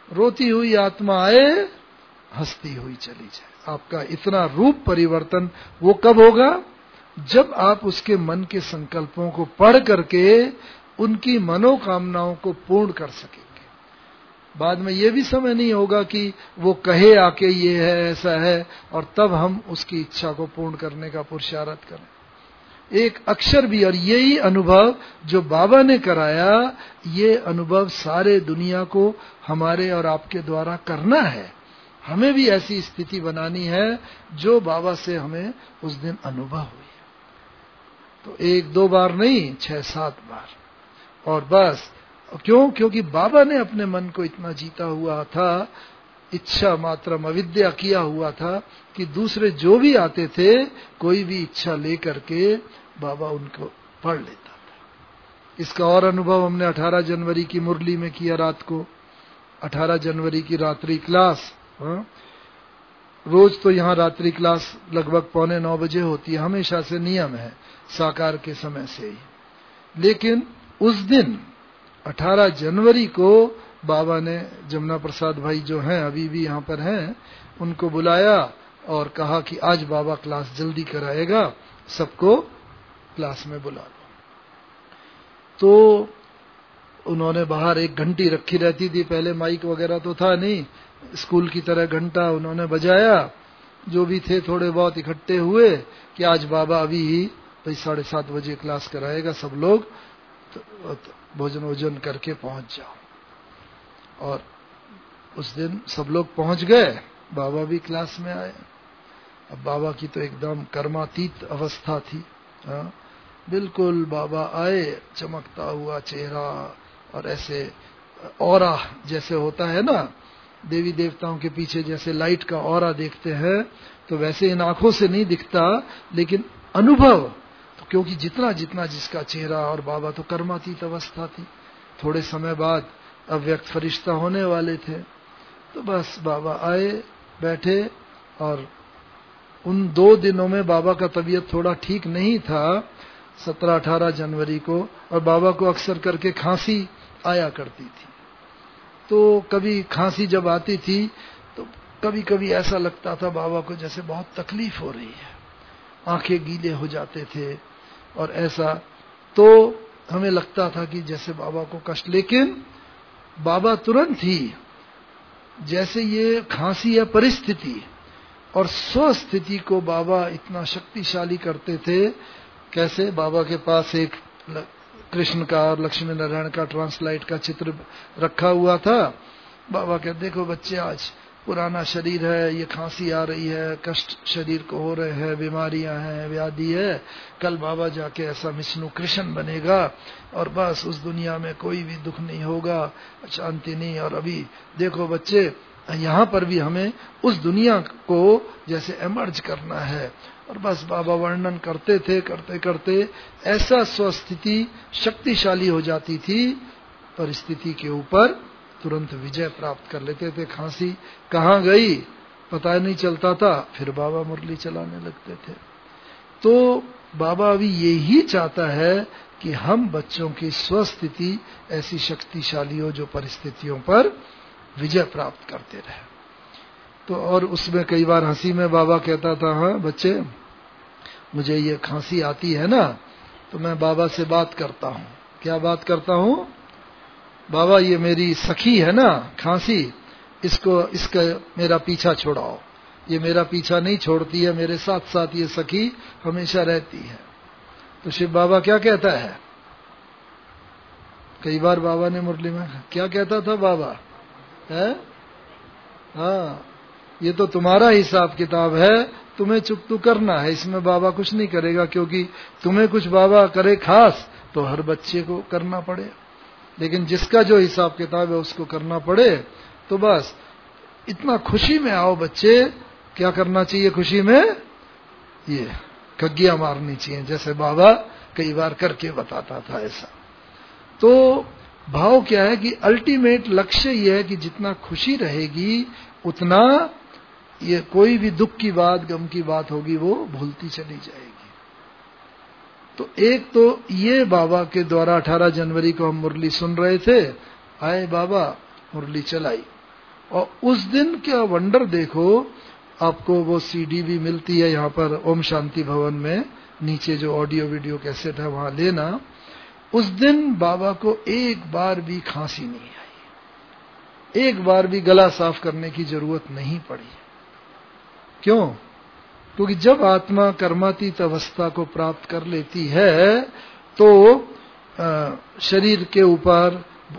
रोती हुई आत्मा आए, हंसती हुई चली जाए। आपका इतना रूप परिवर्तन वो कब होगा? जब आप उसके मन के संकल्पों को पढ़ करके उनकी मनोकामनाओं को पूर्ण कर सकेंगे। बाद में ये भी समय नहीं होगा कि वो कहे आके ये है, ऐसा है, और तब हम उसकी इच्छा को पूर्ण करने का पुरुषार्थ करें। एक अक्षर भी, और यही अनुभव जो बाबा ने कराया, ये अनुभव सारे दुनिया को हमारे और आपके द्वारा करना है। हमें भी ऐसी स्थिति बनानी है जो बाबा से हमें उस दिन अनुभव हुई। तो 1-2 बार नहीं, 6-7 बार। और बस क्यों? क्योंकि बाबा ने अपने मन को इतना जीता हुआ था, इच्छा मात्रम अविद्या किया हुआ था कि दूसरे जो भी आते थे, कोई भी इच्छा लेकर के बाबा उनको पढ़ लेता था। इसका और अनुभव हमने 18 जनवरी की मुरली में किया। रात को 18 जनवरी की रात्रि क्लास, रोज तो यहाँ रात्रि क्लास लगभग 8:45 बजे होती है, हमेशा से नियम है, साकार के समय से ही। लेकिन उस दिन 18 जनवरी को बाबा ने जमुना प्रसाद भाई जो हैं, अभी भी यहाँ पर हैं, उनको बुलाया और कहा कि आज बाबा क्लास जल्दी कराएगा, सबको क्लास में बुला लो। तो उन्होंने बाहर एक घंटी रखी रहती थी, पहले माइक वगैरह तो था नहीं, स्कूल की तरह घंटा उन्होंने बजाया। जो भी थे थोड़े बहुत इकट्ठे हुए कि आज बाबा अभी ही 7:30 बजे क्लास कराएगा, सब लोग भोजन वोजन करके पहुंच जाओ। और उस दिन सब लोग पहुंच गए, बाबा भी क्लास में आए। अब बाबा की तो एकदम कर्मातीत अवस्था थी। बिल्कुल बाबा आए, चमकता हुआ चेहरा, और ऐसे ऑरा जैसे होता है ना, देवी देवताओं के पीछे जैसे लाइट का ऑरा देखते हैं, तो वैसे इन आंखों से नहीं दिखता, लेकिन अनुभव तो, क्योंकि जितना जितना जिसका चेहरा, और बाबा तो कर्मातीत अवस्था थी, थोड़े समय बाद अव्यक्त फरिश्ता होने वाले थे। तो बस बाबा आए, बैठे, और उन 2 दिनों में बाबा का तबीयत थोड़ा ठीक नहीं था, 17-18 जनवरी को, और बाबा को अक्सर करके खांसी आया करती थी। तो कभी खांसी जब आती थी तो कभी कभी ऐसा लगता था बाबा को जैसे बहुत तकलीफ हो रही है, आंखें गीले हो जाते थे, और ऐसा तो हमें लगता था कि जैसे बाबा को कष्ट। लेकिन बाबा तुरंत ही, जैसे ये खांसी है परिस्थिति, और स्वस्थिति को बाबा इतना शक्तिशाली करते थे। कैसे? बाबा के पास एक कृष्ण का और लक्ष्मी नारायण का ट्रांसलाइट का चित्र रखा हुआ था। बाबा कहते, देखो बच्चे, आज पुराना शरीर है, ये खांसी आ रही है, कष्ट शरीर को हो रहे हैं, बीमारियां हैं, व्याधि है, कल बाबा जाके ऐसा विष्णु कृष्ण बनेगा, और बस उस दुनिया में कोई भी दुख नहीं होगा, शांति नहीं। और अभी देखो बच्चे, यहाँ पर भी हमें उस दुनिया को जैसे एमर्ज करना है। और बस बाबा वर्णन करते थे, करते करते ऐसा स्वस्थिति शक्तिशाली हो जाती थी, परिस्थिति के ऊपर तुरंत विजय प्राप्त कर लेते थे। खांसी कहाँ गई पता नहीं चलता था, फिर बाबा मुरली चलाने लगते थे। तो बाबा अभी यही चाहता है कि हम बच्चों की स्वस्थिति ऐसी शक्तिशाली हो जो परिस्थितियों पर विजय प्राप्त करते रहे। तो और उसमें कई बार हंसी में बाबा कहता था, हाँ बच्चे, मुझे ये खांसी आती है ना, तो मैं बाबा से बात करता हूँ। क्या बात करता हूँ? बाबा, ये मेरी सखी है ना खांसी, इसका मेरा पीछा छुड़ाओ। ये मेरा पीछा नहीं छोड़ती है, मेरे साथ साथ ये सखी हमेशा रहती है। तो शिव बाबा क्या कहता है? कई बार बाबा ने मुरली में क्या कहता था बाबा है? हाँ, ये तो तुम्हारा हिसाब किताब है, तुम्हें चुप करना है, इसमें बाबा कुछ नहीं करेगा, क्योंकि तुम्हें कुछ बाबा करे खास तो हर बच्चे को करना पड़े, लेकिन जिसका जो हिसाब किताब है उसको करना पड़े। तो बस इतना खुशी में आओ बच्चे। क्या करना चाहिए खुशी में? ये कग्गियां मारनी चाहिए, जैसे बाबा कई बार करके बताता था ऐसा। तो भाव क्या है कि अल्टीमेट लक्ष्य ये है कि जितना खुशी रहेगी उतना ये कोई भी दुख की बात, गम की बात होगी वो भूलती चली जाएगी। तो एक तो ये बाबा के द्वारा 18 जनवरी को हम मुरली सुन रहे थे, आए बाबा, मुरली चलाई। और उस दिन क्या वंडर देखो, आपको वो सीडी भी मिलती है यहाँ पर ओम शांति भवन में, नीचे जो ऑडियो वीडियो कैसेट है वहां लेना। उस दिन बाबा को एक बार भी खांसी नहीं आई, एक बार भी गला साफ करने की जरूरत नहीं पड़ी। क्यों? क्योंकि जब आत्मा कर्मातीत अवस्था को प्राप्त कर लेती है तो शरीर के ऊपर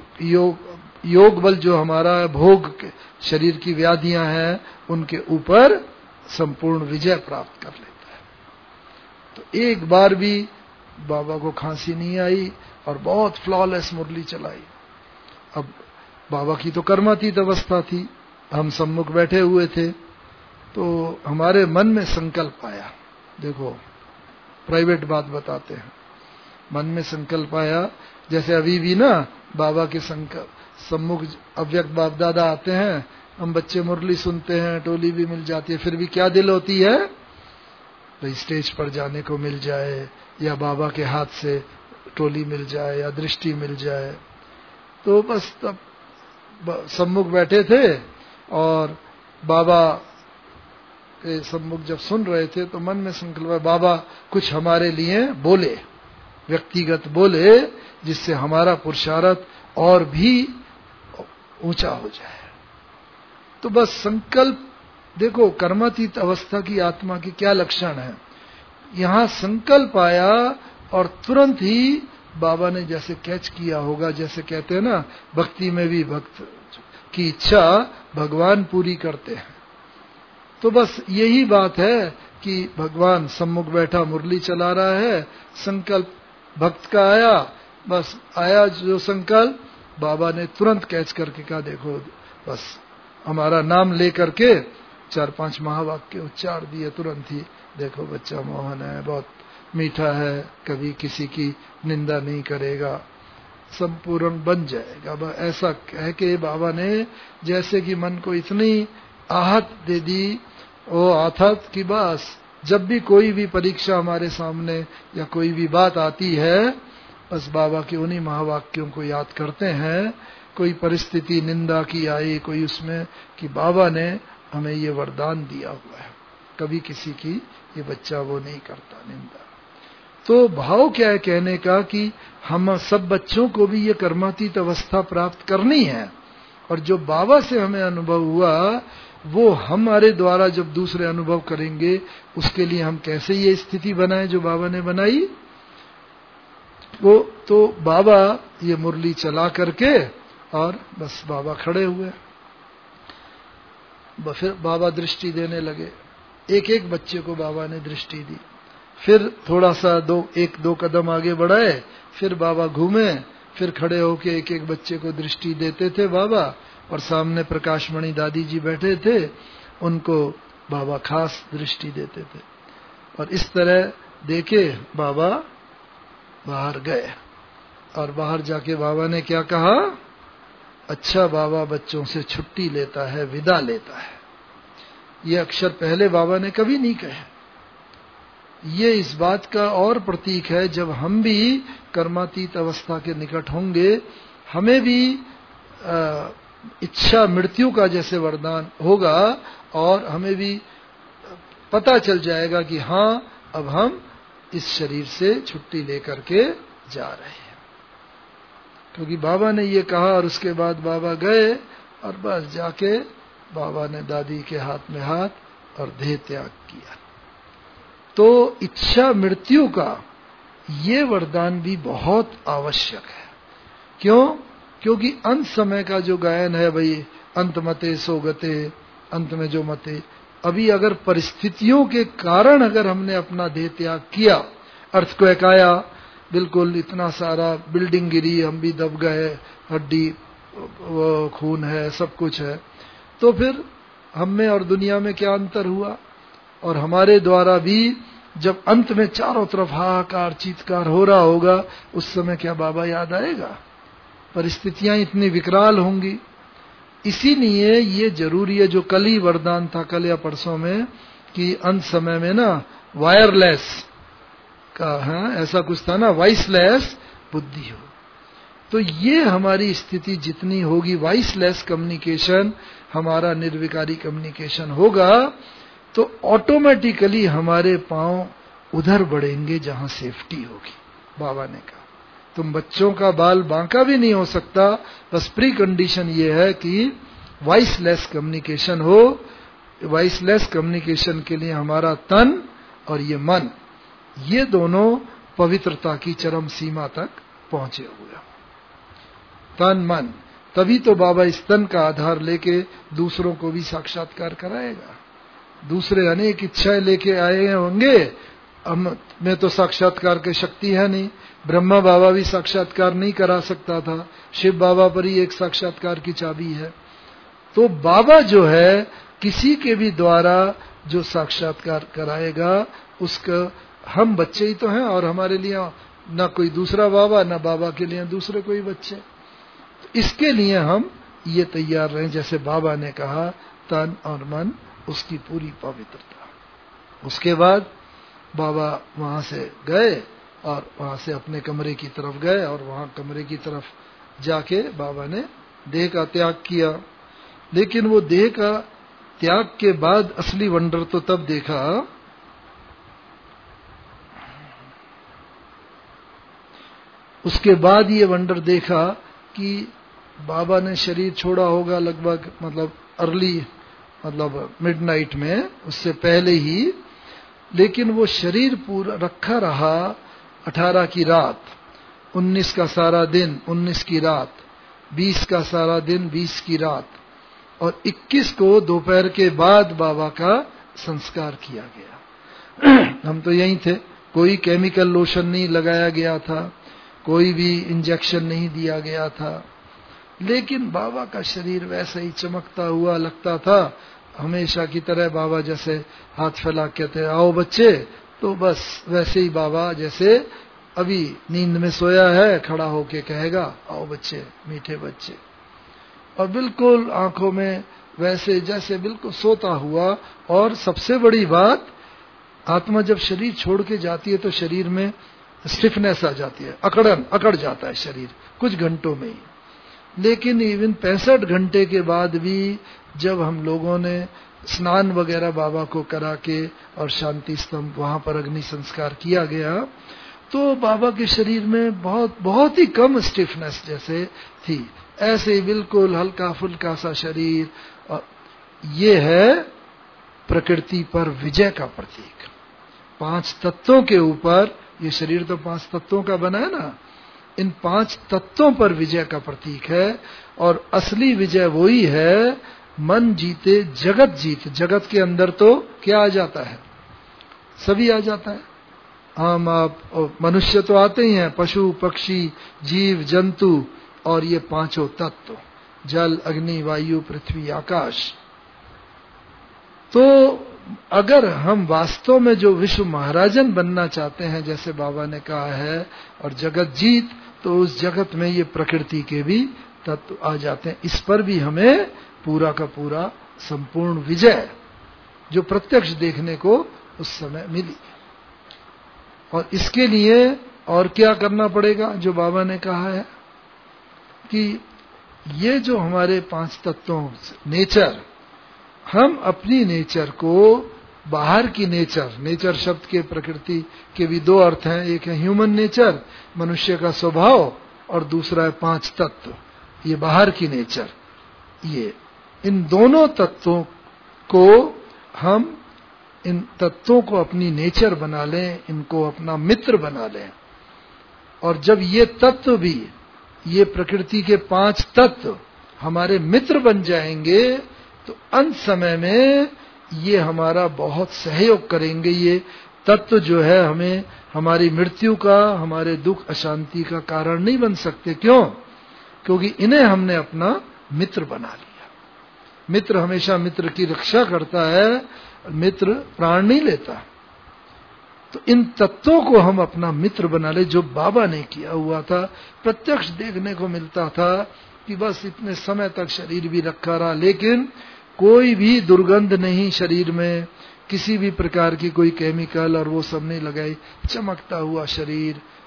योग बल जो हमारा भोग शरीर की व्याधियां हैं उनके ऊपर संपूर्ण विजय प्राप्त कर लेता है। तो एक बार भी बाबा को खांसी नहीं आई और बहुत फ्लॉलेस मुरली चलाई। अब बाबा की तो कर्मातीत अवस्था थी, हम सम्मुख बैठे हुए थे, तो हमारे मन में संकल्प आया। देखो प्राइवेट बात बताते हैं, मन में संकल्प आया, जैसे अभी भी ना बाबा के सम्मुख अव्यक्त बाप दादा आते हैं, हम बच्चे मुरली सुनते हैं, टोली भी मिल जाती है, फिर भी क्या दिल होती है भाई स्टेज पर जाने को मिल जाए, या बाबा के हाथ से टोली मिल जाए, या दृष्टि मिल जाए। तो बस तब सम्मुख बैठे थे और बाबा के सम्मुख जब सुन रहे थे तो मन में संकल्प, बाबा कुछ हमारे लिए बोले, व्यक्तिगत बोले, जिससे हमारा पुरुषार्थ और भी ऊंचा हो जाए। तो बस संकल्प, देखो कर्मातीत अवस्था की आत्मा की क्या लक्षण है। यहां संकल्प आया और तुरंत ही बाबा ने जैसे कैच किया होगा, जैसे कहते हैं ना भक्ति में भी भक्त की इच्छा भगवान पूरी करते हैं। तो बस यही बात है कि भगवान सम्मुख बैठा मुरली चला रहा है, संकल्प भक्त का आया, बस आया जो संकल्प, बाबा ने तुरंत कैच करके कहा देखो बस हमारा नाम लेकर के 4-5 महावाक्य उच्चार दिए तुरंत ही। देखो बच्चा मोहन है, बहुत मीठा है, कभी किसी की निंदा नहीं करेगा, संपूर्ण बन जाएगा। ऐसा कह के बाबा ने जैसे कि मन को इतनी आहत दे दी, वो आहत की बस जब भी कोई भी परीक्षा हमारे सामने या कोई भी बात आती है, बस बाबा के उन्हीं महावाक्यों को याद करते हैं। कोई परिस्थिति निंदा की आई, कोई उसमें कि बाबा ने हमें ये वरदान दिया हुआ है, कभी किसी की ये बच्चा वो नहीं करता निंदा। तो भाव क्या है कहने का कि हम सब बच्चों को भी ये कर्मातीत अवस्था प्राप्त करनी है, और जो बाबा से हमें अनुभव हुआ वो हमारे द्वारा जब दूसरे अनुभव करेंगे, उसके लिए हम कैसे ये स्थिति बनाएं जो बाबा ने बनाई। वो तो बाबा ये मुरली चला करके और बस बाबा खड़े हुए, फिर बाबा दृष्टि देने लगे, एक एक बच्चे को बाबा ने दृष्टि दी। फिर थोड़ा सा 1-2 कदम आगे बढ़ाए, फिर बाबा घूमे, फिर खड़े होके एक एक बच्चे को दृष्टि देते थे बाबा, और सामने प्रकाशमणि दादी जी बैठे थे, उनको बाबा खास दृष्टि देते थे। और इस तरह देखे बाबा बाहर गए, और बाहर जाके बाबा ने क्या कहा, अच्छा बाबा बच्चों से छुट्टी लेता है, विदा लेता है। ये अक्षर पहले बाबा ने कभी नहीं कहे। ये इस बात का और प्रतीक है, जब हम भी कर्मातीत अवस्था के निकट होंगे, हमें भी इच्छा मृत्यु का जैसे वरदान होगा, और हमें भी पता चल जाएगा कि हाँ अब हम इस शरीर से छुट्टी लेकर के जा रहे हैं, क्योंकि बाबा ने ये कहा। और उसके बाद बाबा गए, और बस जाके बाबा ने दादी के हाथ में हाथ और देह त्याग किया। तो इच्छा मृत्यु का ये वरदान भी बहुत आवश्यक है। क्यों? क्योंकि अंत समय का जो गायन है भाई, अंत मते सो गते, अंत में जो मते, अभी अगर परिस्थितियों के कारण अगर हमने अपना देह त्याग किया, अर्थक्वेक आया, बिल्कुल इतना सारा बिल्डिंग गिरी, हम भी दब गए, हड्डी वो खून है, सब कुछ है, तो फिर हम में और दुनिया में क्या अंतर हुआ। और हमारे द्वारा भी जब अंत में चारों तरफ हाहाकार चीत्कार हो रहा होगा, उस समय क्या बाबा याद आएगा? परिस्थितियां इतनी विकराल होंगी। इसीलिए ये जरूरी है, जो कल ही वरदान था, कल या परसों में, कि अंत समय में ना वायरलेस का, हाँ ऐसा कुछ था ना, वॉइसलेस बुद्धि हो। तो ये हमारी स्थिति जितनी होगी, वॉइसलेस कम्युनिकेशन, हमारा निर्विकारी कम्युनिकेशन होगा, तो ऑटोमेटिकली हमारे पांव उधर बढ़ेंगे जहां सेफ्टी होगी। बाबा ने कहा तुम बच्चों का बाल बांका भी नहीं हो सकता, बस प्री कंडीशन ये है कि वॉइसलेस कम्युनिकेशन हो। वॉइसलेस कम्युनिकेशन के लिए हमारा तन और ये मन, ये दोनों पवित्रता की चरम सीमा तक पहुंचे हुए। तन मन, तभी तो बाबा इस तन का आधार लेके दूसरों को भी साक्षात्कार कराएगा। दूसरे अनेक इच्छाएं लेके आए होंगे, हम में तो साक्षात्कार की शक्ति है नहीं। ब्रह्मा बाबा भी साक्षात्कार नहीं करा सकता था, शिव बाबा पर ही एक साक्षात्कार की चाबी है। तो बाबा जो है किसी के भी द्वारा जो साक्षात्कार कराएगा, उसका हम बच्चे ही तो हैं, और हमारे लिए न कोई दूसरा बाबा, न बाबा के लिए दूसरे कोई बच्चे। तो इसके लिए हम ये तैयार रहें, जैसे बाबा ने कहा, तन और मन, उसकी पूरी पवित्रता। उसके बाद बाबा वहां से गए और वहां से अपने कमरे की तरफ गए, और वहां कमरे की तरफ जाके बाबा ने देह का त्याग किया। लेकिन वो देह का त्याग के बाद असली वंडर तो तब देखा, उसके बाद ये वंडर देखा कि बाबा ने शरीर छोड़ा होगा लगभग, मतलब अर्ली, मतलब मिडनाइट में, उससे पहले ही। लेकिन वो शरीर पूरा रखा रहा 18 की रात, 19 का सारा दिन, 19 की रात, 20 का सारा दिन, 20 की रात, और 21 को दोपहर के बाद बाबा का संस्कार किया गया। हम तो यहीं थे, कोई केमिकल लोशन नहीं लगाया गया था, कोई भी इंजेक्शन नहीं दिया गया था, लेकिन बाबा का शरीर वैसे ही चमकता हुआ लगता था, हमेशा की तरह। बाबा जैसे हाथ फैला कहते आओ बच्चे, तो बस वैसे ही बाबा जैसे अभी नींद में सोया है, खड़ा होके कहेगा आओ बच्चे, मीठे बच्चे, और बिल्कुल आंखों में वैसे जैसे बिल्कुल सोता हुआ। और सबसे बड़ी बात, आत्मा जब शरीर छोड़ के जाती है तो शरीर में स्टिफनेस आ जाती है, अकड़ जाता है शरीर कुछ घंटों में ही। लेकिन इवन 65 घंटे के बाद भी जब हम लोगों ने स्नान वगैरह बाबा को करा के और शांति स्तंभ वहां पर अग्नि संस्कार किया गया, तो बाबा के शरीर में बहुत ही कम स्टिफनेस जैसे थी, ऐसे ही बिल्कुल हल्का फुल्का सा शरीर। और ये है प्रकृति पर विजय का प्रतीक। 5 तत्वों के ऊपर, ये शरीर तो 5 तत्वों का बना है ना, इन 5 तत्वों पर विजय का प्रतीक है। और असली विजय वही है, मन जीते जगत जीत। जगत के अंदर तो क्या आ जाता है? सभी आ जाता है, हम आप मनुष्य तो आते ही हैं, पशु पक्षी जीव जंतु, और ये 5 तत्व, जल अग्नि वायु पृथ्वी आकाश। तो अगर हम वास्तव में जो विश्व महाराजन बनना चाहते हैं, जैसे बाबा ने कहा है, और जगत जीत, तो उस जगत में ये प्रकृति के भी तत्व आ जाते हैं। इस पर भी हमें पूरा का पूरा संपूर्ण विजय जो प्रत्यक्ष देखने को उस समय मिली। और इसके लिए और क्या करना पड़ेगा, जो बाबा ने कहा है कि ये जो हमारे 5 तत्वों नेचर, हम अपनी नेचर को बाहर की नेचर शब्द के प्रकृति के भी 2 अर्थ हैं, एक है ह्यूमन नेचर, मनुष्य का स्वभाव, और दूसरा है 5 तत्व, ये बाहर की नेचर। ये इन दोनों तत्वों को हम, इन तत्वों को अपनी नेचर बना लें, इनको अपना मित्र बना लें। और जब ये तत्व भी, ये प्रकृति के 5 तत्व हमारे मित्र बन जाएंगे, तो अंत समय में ये हमारा बहुत सहयोग करेंगे। ये तत्व जो है हमें हमारी मृत्यु का, हमारे दुख अशांति का कारण नहीं बन सकते। क्यों? क्योंकि इन्हें हमने अपना मित्र बना लिया। मित्र हमेशा मित्र की रक्षा करता है, मित्र प्राण नहीं लेता। तो इन तत्वों को हम अपना मित्र बना ले, जो बाबा ने किया हुआ था। प्रत्यक्ष देखने को मिलता था कि बस इतने समय तक शरीर भी रखा रहा, लेकिन कोई भी दुर्गंध नहीं शरीर में, किसी भी प्रकार की कोई केमिकल और वो सब नहीं लगाई, चमकता हुआ शरीर,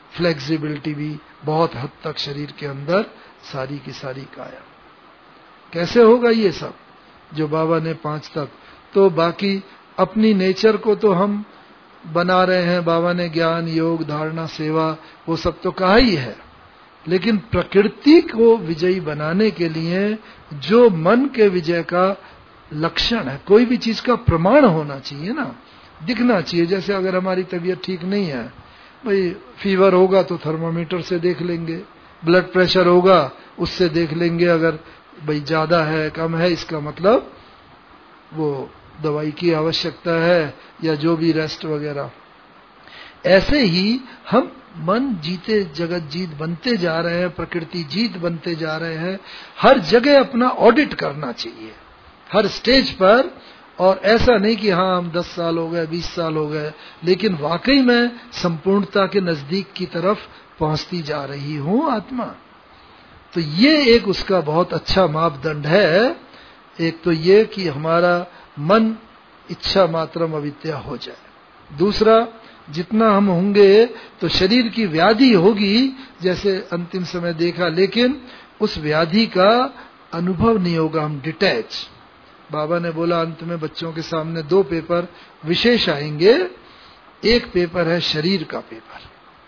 फ्लेक्सिबिलिटी भी बहुत हद तक शरीर के अंदर, सारी की सारी काया। कैसे होगा ये सब जो बाबा ने 5 तत्व? तो बाकी अपनी नेचर को तो हम बना रहे हैं, बाबा ने ज्ञान, योग, धारणा, सेवा, वो सब तो कहा ही है, लेकिन प्रकृति को विजयी बनाने के लिए जो मन के विजय का लक्षण है, कोई भी चीज का प्रमाण होना चाहिए ना, दिखना चाहिए। जैसे अगर हमारी तबीयत ठीक नहीं है, भाई फीवर होगा तो थर्मामीटर से देख लेंगे, ब्लड प्रेशर होगा उससे देख लेंगे, अगर भाई ज्यादा है कम है इसका मतलब वो दवाई की आवश्यकता है या जो भी रेस्ट वगैरह। ऐसे ही हम मन जीते जगत जीत बनते जा रहे हैं, प्रकृति जीत बनते जा रहे हैं। हर जगह अपना ऑडिट करना चाहिए, हर स्टेज पर। और ऐसा नहीं कि हाँ हम 10 साल हो गए, 20 साल हो गए, लेकिन वाकई में संपूर्णता के नजदीक की तरफ पहुंचती जा रही हूं आत्मा। तो ये एक उसका बहुत अच्छा मापदंड है। एक तो ये कि हमारा मन इच्छा मात्रम अविद्या हो जाए। दूसरा, जितना हम होंगे तो शरीर की व्याधि होगी, जैसे अंतिम समय देखा, लेकिन उस व्याधि का अनुभव नहीं होगा, हम डिटैच। बाबा ने बोला अंत में बच्चों के सामने 2 पेपर विशेष आएंगे। एक पेपर है शरीर का पेपर।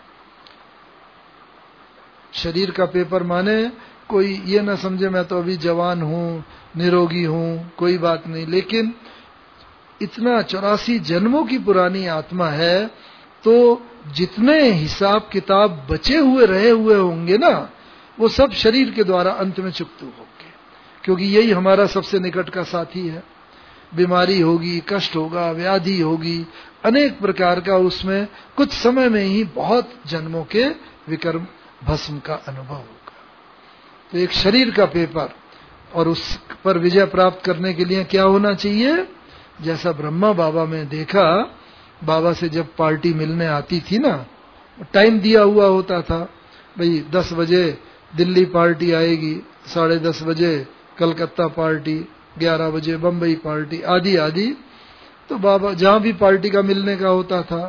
शरीर का पेपर माने कोई ये ना समझे मैं तो अभी जवान हूं, निरोगी हूं, कोई बात नहीं, लेकिन इतना 84 जन्मों की पुरानी आत्मा है, तो जितने हिसाब किताब बचे हुए रहे हुए होंगे ना, वो सब शरीर के द्वारा अंत में चुकतू होंगे, क्योंकि यही हमारा सबसे निकट का साथी है। बीमारी होगी, कष्ट होगा, व्याधि होगी, अनेक प्रकार का, उसमें कुछ समय में ही बहुत जन्मों के विकर्म भस्म का अनुभव होगा। तो एक शरीर का पेपर, और उस पर विजय प्राप्त करने के लिए क्या होना चाहिए? जैसा ब्रह्मा बाबा में देखा, बाबा से जब पार्टी मिलने आती थी ना, टाइम दिया हुआ होता था, भाई 10 बजे दिल्ली पार्टी आएगी, 10:30 बजे कलकत्ता पार्टी, 11 बजे बम्बई पार्टी, आदि आदि। तो बाबा जहां भी पार्टी का मिलने का होता था,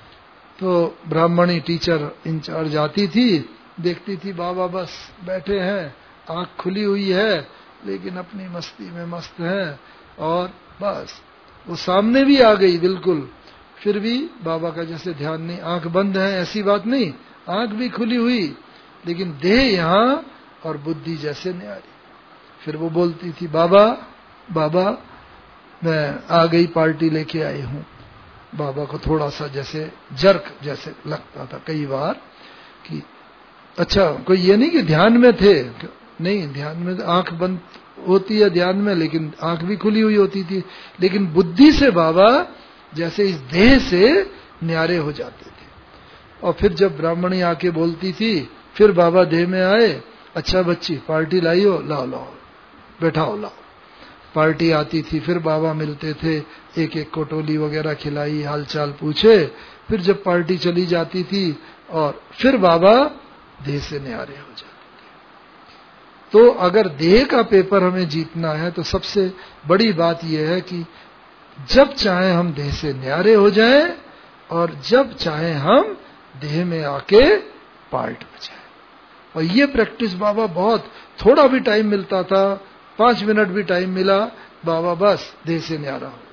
तो ब्राह्मणी टीचर इंचार्ज आती थी, देखती थी बाबा बस बैठे हैं, आंख खुली हुई है, लेकिन अपनी मस्ती में मस्त है, और बस वो सामने भी आ गई बिल्कुल, फिर भी बाबा का जैसे ध्यान नहीं, आंख बंद है ऐसी बात नहीं, आंख भी खुली हुई, लेकिन देह यहां और बुद्धि जैसे न्यारी। फिर वो बोलती थी बाबा बाबा मैं आ गई, पार्टी लेके आई हूं। बाबा को थोड़ा सा जैसे जर्क जैसे लगता था कई बार कि अच्छा, कोई ये नहीं कि ध्यान में थे, नहीं, ध्यान में आंख बंद होती है ध्यान में, लेकिन आंख भी खुली हुई होती थी, लेकिन बुद्धि से बाबा जैसे इस देह से न्यारे हो जाते थे। और फिर जब ब्राह्मणी आके बोलती थी, फिर बाबा देह में आए, अच्छा बच्ची पार्टी लाई हो, लाओ लाओ बैठाओ लाओ। पार्टी आती थी, फिर बाबा मिलते थे, एक एक कोटोली वगैरह खिलाई, हालचाल पूछे, फिर जब पार्टी चली जाती थी और फिर बाबा देह से न्यारे हो जाते थे। तो अगर देह का पेपर हमें जीतना है तो सबसे बड़ी बात यह है कि जब चाहे हम देह से न्यारे हो जाएं और जब चाहे हम देह में आके पार्ट बजाएं। और ये प्रैक्टिस बाबा बहुत, थोड़ा भी टाइम मिलता था, 5 मिनट भी टाइम मिला, बाबा बस देह से न्यारा हो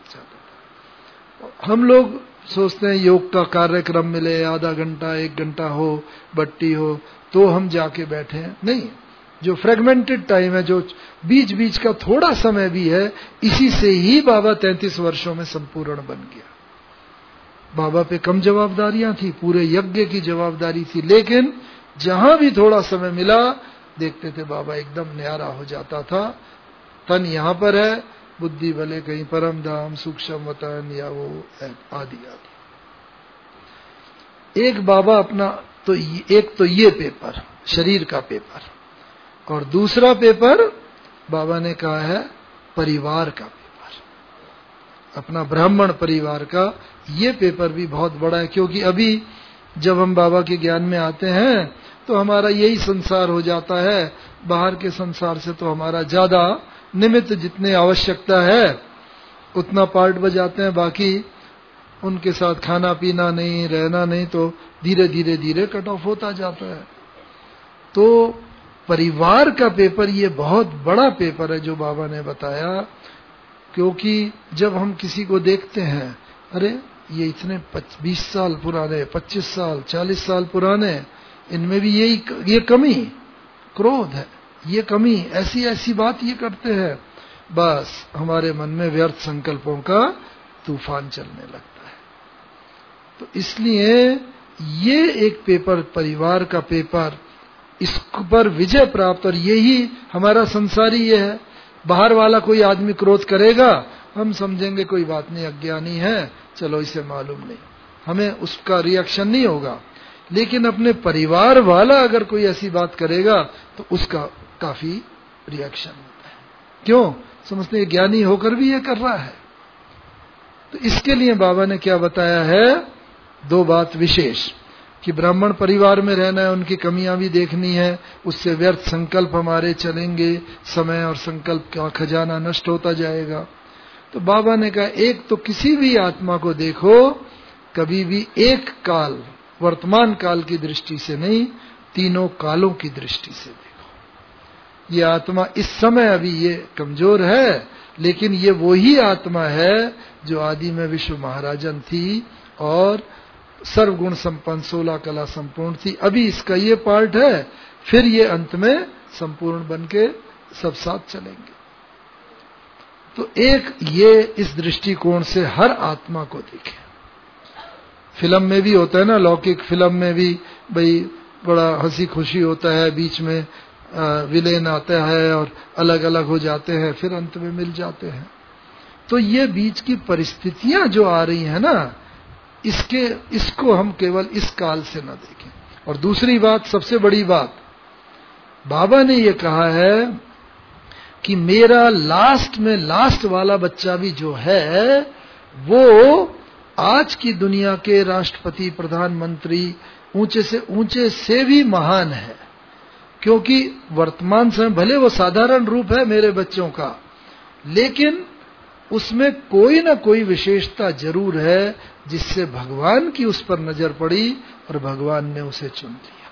जाता था। हम लोग सोचते हैं योग का कार्यक्रम मिले, आधा घंटा 1 घंटा हो, बट्टी हो, तो हम जाके बैठे। नहीं, जो फ्रेगमेंटेड टाइम है, जो बीच बीच का थोड़ा समय भी है, इसी से ही बाबा 33 वर्षों में संपूर्ण बन गया। बाबा पे कम जवाबदारियां थी, पूरे यज्ञ की जवाबदारी थी, लेकिन जहां भी थोड़ा समय मिला देखते थे बाबा एकदम न्यारा हो जाता था। तन यहां पर है, बुद्धि भले कहीं परम धाम, सूक्ष्म वतन, या वो आदि आदि। एक बाबा अपना तो एक तो ये पेपर शरीर का पेपर, और दूसरा पेपर बाबा ने कहा है परिवार का पेपर, अपना ब्राह्मण परिवार का। ये पेपर भी बहुत बड़ा है, क्योंकि अभी जब हम बाबा के ज्ञान में आते हैं तो हमारा यही संसार हो जाता है, बाहर के संसार से तो हमारा ज्यादा निमित्त जितने आवश्यकता है उतना पार्ट बजाते हैं, बाकी उनके साथ खाना पीना नहीं, रहना नहीं, तो धीरे धीरे धीरे कट ऑफ होता जाता है। तो परिवार का पेपर ये बहुत बड़ा पेपर है जो बाबा ने बताया, क्योंकि जब हम किसी को देखते हैं, अरे ये इतने 20 साल पुराने, 25 साल, 40 साल पुराने, इनमें भी ये कमी क्रोध है, ये कमी, ऐसी ऐसी बात ये करते हैं, बस हमारे मन में व्यर्थ संकल्पों का तूफान चलने लगता है। तो इसलिए ये एक पेपर, परिवार का पेपर, इस पर विजय प्राप्त, और यही हमारा संसारी ये है। बाहर वाला कोई आदमी क्रोध करेगा, हम समझेंगे कोई बात नहीं, अज्ञानी है, चलो इसे मालूम नहीं, हमें उसका रिएक्शन नहीं होगा। लेकिन अपने परिवार वाला अगर कोई ऐसी बात करेगा तो उसका काफी रिएक्शन होता है। क्यों? समझते हैं ज्ञानी होकर भी ये कर रहा है। तो इसके लिए बाबा ने क्या बताया है, 2 बात विशेष, कि ब्राह्मण परिवार में रहना है, उनकी कमियां भी देखनी है, उससे व्यर्थ संकल्प हमारे चलेंगे, समय और संकल्प का खजाना नष्ट होता जाएगा। तो बाबा ने कहा, एक तो किसी भी आत्मा को देखो, कभी भी एक काल, वर्तमान काल की दृष्टि से नहीं, तीनों कालों की दृष्टि से देखो। ये आत्मा इस समय अभी ये कमजोर है, लेकिन ये वही आत्मा है जो आदि में विश्व महाराजन थी और सर्वगुण संपन्न, 16 कला संपूर्ण थी। अभी इसका ये पार्ट है, फिर ये अंत में संपूर्ण बन के सब साथ चलेंगे। तो एक ये इस दृष्टिकोण से हर आत्मा को देखें। फिल्म में भी होता है ना, लौकिक फिल्म में भी भाई बड़ा हंसी खुशी होता है, बीच में विलेन आता है और अलग अलग हो जाते हैं, फिर अंत में मिल जाते हैं। तो ये बीच की परिस्थितियां जो आ रही है ना, इसको हम केवल इस काल से न देखें। और दूसरी बात, सबसे बड़ी बात, बाबा ने ये कहा है कि मेरा लास्ट में लास्ट वाला बच्चा भी जो है, वो आज की दुनिया के राष्ट्रपति, प्रधानमंत्री, ऊंचे से भी महान है। क्योंकि वर्तमान समय भले वो साधारण रूप है मेरे बच्चों का, लेकिन उसमें कोई ना कोई विशेषता जरूर है जिससे भगवान की उस पर नजर पड़ी और भगवान ने उसे चुन लिया।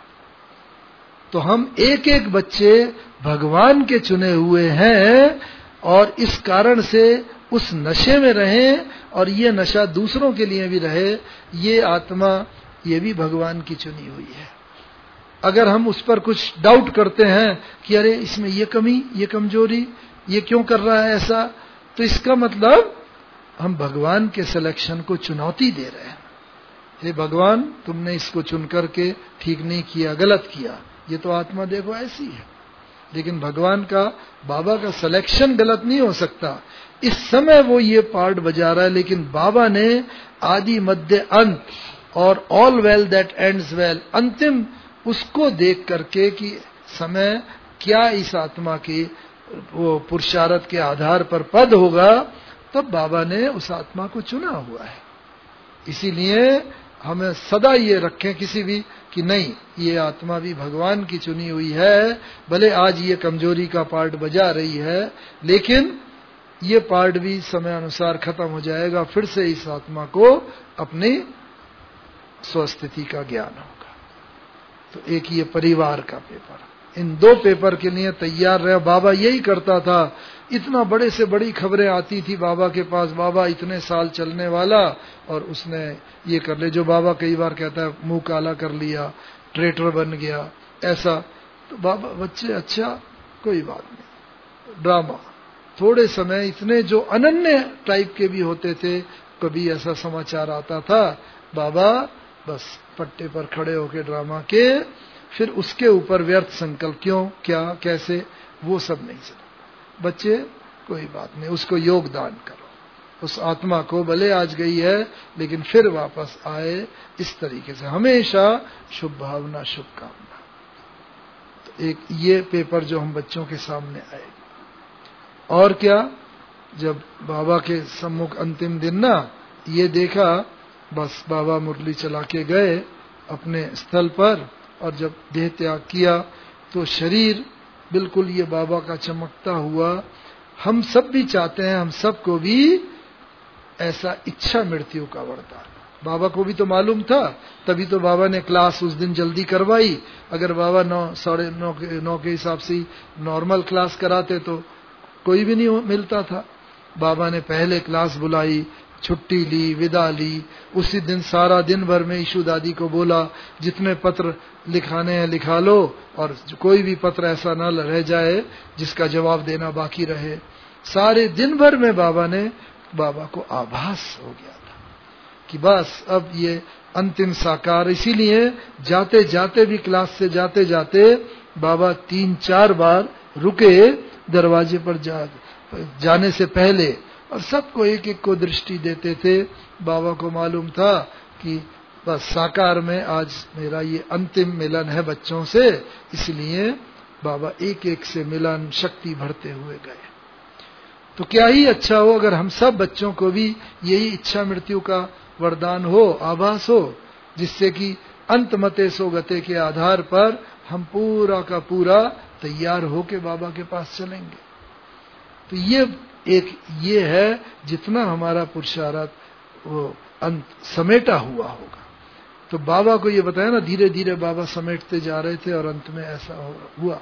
तो हम एक एक बच्चे भगवान के चुने हुए हैं, और इस कारण से उस नशे में रहें, और ये नशा दूसरों के लिए भी रहे। ये आत्मा, ये भी भगवान की चुनी हुई है। अगर हम उस पर कुछ डाउट करते हैं कि अरे इसमें ये कमी, ये कमजोरी, ये क्यों कर रहा है ऐसा, तो इसका मतलब हम भगवान के सिलेक्शन को चुनौती दे रहे हैं। हे भगवान, तुमने इसको चुन करके ठीक नहीं किया, गलत किया। ये तो आत्मा देखो ऐसी है, लेकिन भगवान का, बाबा का सिलेक्शन गलत नहीं हो सकता। इस समय वो ये पार्ट बजा रहा है, लेकिन बाबा ने आदि मध्य अंत और all well that ends well, अंतिम उसको देख करके कि समय क्या इस आत्मा की वो पुरुषार्थ के आधार पर पद होगा, तब बाबा ने उस आत्मा को चुना हुआ है। इसीलिए हमें सदा ये रखें किसी भी कि नहीं, ये आत्मा भी भगवान की चुनी हुई है। भले आज ये कमजोरी का पार्ट बजा रही है, लेकिन ये पार्ट भी समय अनुसार खत्म हो जाएगा। फिर से इस आत्मा को अपनी स्वस्थिति का ज्ञान होगा। तो एक ये परिवार का पेपर, इन 2 पेपर के लिए तैयार रहे। बाबा यही करता था। इतना बड़े से बड़ी खबरें आती थी बाबा के पास, बाबा इतने साल चलने वाला और उसने ये कर ले, जो बाबा कई बार कहता है मुंह काला कर लिया, ट्रेटर बन गया, ऐसा। तो बाबा बच्चे, अच्छा कोई बात नहीं, ड्रामा। थोड़े समय इतने जो अनन्य टाइप के भी होते थे, कभी ऐसा समाचार आता था, बाबा बस पट्टे पर खड़े होके ड्रामा के, फिर उसके ऊपर व्यर्थ संकल्प, क्यों, क्या, कैसे, वो सब नहीं चला। बच्चे कोई बात नहीं, उसको योगदान करो, उस आत्मा को भले आज गई है लेकिन फिर वापस आए, इस तरीके से हमेशा शुभ भावना, शुभकामना। तो एक ये पेपर जो हम बच्चों के सामने आए। और क्या, जब बाबा के सम्मुख अंतिम दिन ना ये देखा, बस बाबा मुरली चला के गए अपने स्थल पर, और जब देह त्याग किया तो शरीर बिल्कुल ये बाबा का चमकता हुआ। हम सब भी चाहते हैं हम सबको भी ऐसा इच्छा मृत्यु का वरदान। बाबा को भी तो मालूम था, तभी तो बाबा ने क्लास उस दिन जल्दी करवाई। अगर बाबा 9:30 के हिसाब से नॉर्मल क्लास कराते तो कोई भी नहीं मिलता था। बाबा ने पहले क्लास बुलाई, छुट्टी ली, विदा ली। उसी दिन सारा दिन भर में ईशु दादी को बोला, जितने पत्र लिखाने हैं लिखा लो, और कोई भी पत्र ऐसा न रह जाए जिसका जवाब देना बाकी रहे। सारे दिन भर में बाबा को आभास हो गया था कि बस अब ये अंतिम साकार। इसीलिए जाते जाते भी, क्लास से जाते जाते बाबा 3-4 बार रुके दरवाजे पर जाने से पहले, और सबको एक एक को दृष्टि देते थे। बाबा को मालूम था कि बस साकार में आज मेरा ये अंतिम मिलन है बच्चों से, इसलिए बाबा एक एक से मिलन शक्ति भरते हुए गए। तो क्या ही अच्छा हो अगर हम सब बच्चों को भी यही इच्छा मृत्यु का वरदान हो, आभास हो, जिससे कि अंत मते सो गते के आधार पर हम पूरा का पूरा तैयार होके बाबा के पास चलेंगे। तो ये है जितना हमारा पुरुषार्थ वो अंत समेटा हुआ होगा। तो बाबा को ये बताया ना, धीरे धीरे बाबा समेटते जा रहे थे और अंत में ऐसा हुआ।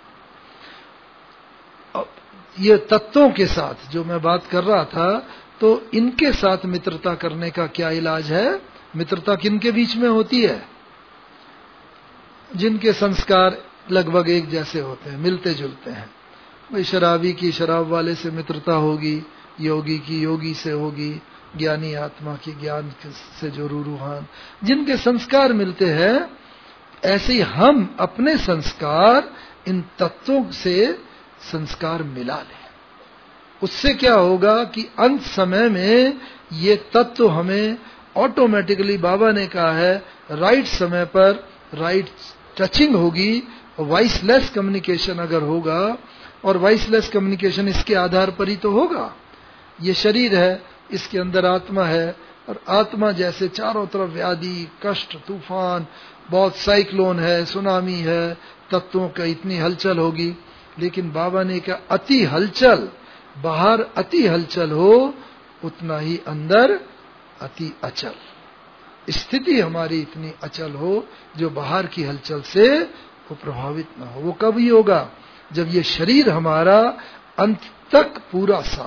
ये तत्वों के साथ जो मैं बात कर रहा था, तो इनके साथ मित्रता करने का क्या इलाज है? मित्रता किनके बीच में होती है? जिनके संस्कार लगभग एक जैसे होते हैं, मिलते जुलते हैं। भाई शराबी की शराब वाले से मित्रता होगी, योगी की योगी से होगी, ज्ञानी आत्मा की ज्ञान से जो रूहान, जिनके संस्कार मिलते हैं। ऐसे ही हम अपने संस्कार इन तत्वों से संस्कार मिला लें। उससे क्या होगा कि अंत समय में ये तत्व हमें ऑटोमेटिकली, बाबा ने कहा है, राइट समय पर राइट टचिंग होगी। वॉइसलेस कम्युनिकेशन अगर होगा, और वॉइसलेस कम्युनिकेशन इसके आधार पर ही तो होगा। ये शरीर है, इसके अंदर आत्मा है, और आत्मा जैसे चारों तरफ व्याधि, कष्ट, तूफान, बहुत साइक्लोन है, सुनामी है, तत्वों का इतनी हलचल होगी। लेकिन बाबा ने कहा अति हलचल, बाहर अति हलचल हो, उतना ही अंदर अति अचल। स्थिति हमारी इतनी अचल हो जो बाहर की हलचल से वो प्रभावित न हो। वो कब ही होगा? जब ये शरीर हमारा अंत तक पूरा साथ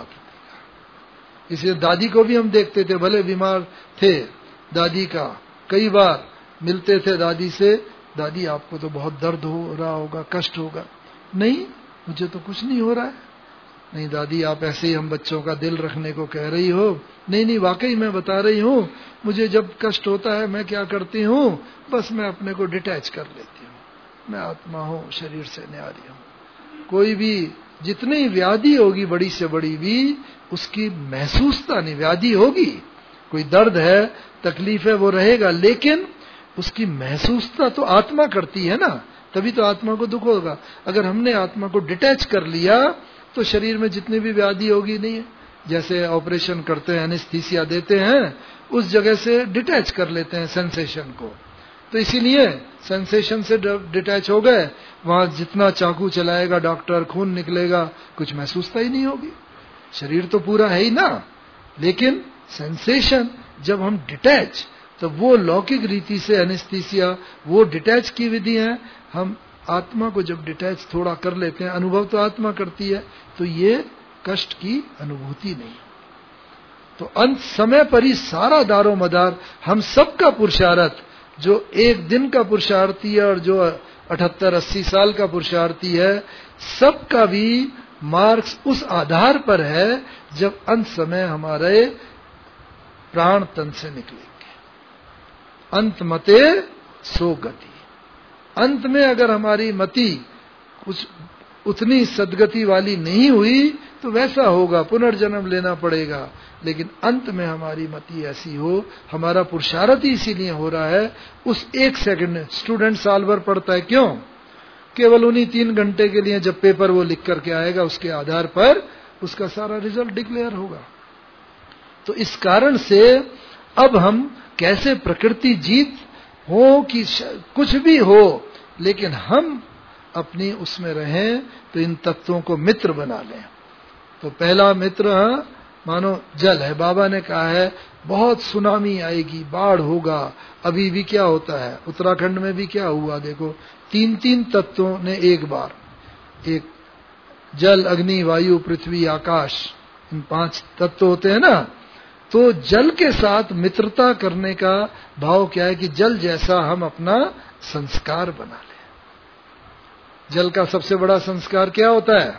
देगा। इसलिए दादी को भी हम देखते थे, भले बीमार थे दादी का, कई बार मिलते थे दादी से, दादी आपको तो बहुत दर्द हो रहा होगा, कष्ट होगा। नहीं, मुझे तो कुछ नहीं हो रहा है। नहीं दादी, आप ऐसे ही हम बच्चों का दिल रखने को कह रही हो। नहीं, वाकई मैं बता रही हूँ, मुझे जब कष्ट होता है मैं क्या करती हूँ, बस मैं अपने को डिटैच कर लेती हूँ। मैं आत्मा हूँ, शरीर से न्यारी हूँ। कोई भी जितनी व्याधि होगी, बड़ी से बड़ी भी, उसकी महसूसता नहीं। व्याधि होगी, कोई दर्द है, तकलीफ है, वो रहेगा, लेकिन उसकी महसूसता तो आत्मा करती है ना, तभी तो आत्मा को दुख होगा। अगर हमने आत्मा को डिटैच कर लिया तो शरीर में जितनी भी व्याधि होगी नहीं है। जैसे ऑपरेशन करते हैं, एनेस्थीसिया देते हैं, उस जगह से डिटैच कर लेते हैं सेंसेशन को। तो इसीलिए सेंसेशन से डिटैच हो गए, वहां जितना चाकू चलाएगा डॉक्टर, खून निकलेगा, कुछ महसूसता ही नहीं होगी। शरीर तो पूरा है ही ना, लेकिन सेंसेशन जब हम डिटैच, तो वो लौकिक रीति से एनेस्थीसिया, वो डिटैच की विधि है। हम आत्मा को जब डिटैच थोड़ा कर लेते हैं, अनुभव तो आत्मा करती है, तो ये कष्ट की अनुभूति नहीं। तो अंत समय पर ही सारा दारो मदार, हम सबका पुरुषार्थ, जो एक दिन का पुरुषार्थी है और जो 78-80 साल का पुरुषार्थी है, सबका भी मार्क्स उस आधार पर है जब अंत समय हमारे प्राण तन से निकलेंगे। अंत मते सो गति। अंत में अगर हमारी मति कुछ उतनी सदगति वाली नहीं हुई तो वैसा होगा, पुनर्जन्म लेना पड़ेगा। लेकिन अंत में हमारी मति ऐसी हो, हमारा पुरुषार्थ ही इसीलिए हो रहा है। उस 1 सेकंड में स्टूडेंट साल भर पढ़ता है, क्यों? केवल उन्हीं 3 घंटे के लिए जब पेपर वो लिख करके आएगा, उसके आधार पर उसका सारा रिजल्ट डिक्लेयर होगा। तो इस कारण से अब हम कैसे प्रकृति जीत हो कि कुछ भी हो, लेकिन हम अपनी उसमें रहें, तो इन तत्वों को मित्र बना लें। तो पहला मित्र मानो जल है। बाबा ने कहा है बहुत सुनामी आएगी, बाढ़ होगा। अभी भी क्या होता है, उत्तराखंड में भी क्या हुआ देखो, 3 तत्वों ने एक बार, एक जल, अग्नि, वायु, पृथ्वी, आकाश, इन 5 तत्व होते हैं ना। तो जल के साथ मित्रता करने का भाव क्या है कि जल जैसा हम अपना संस्कार बना लें। जल का सबसे बड़ा संस्कार क्या होता है,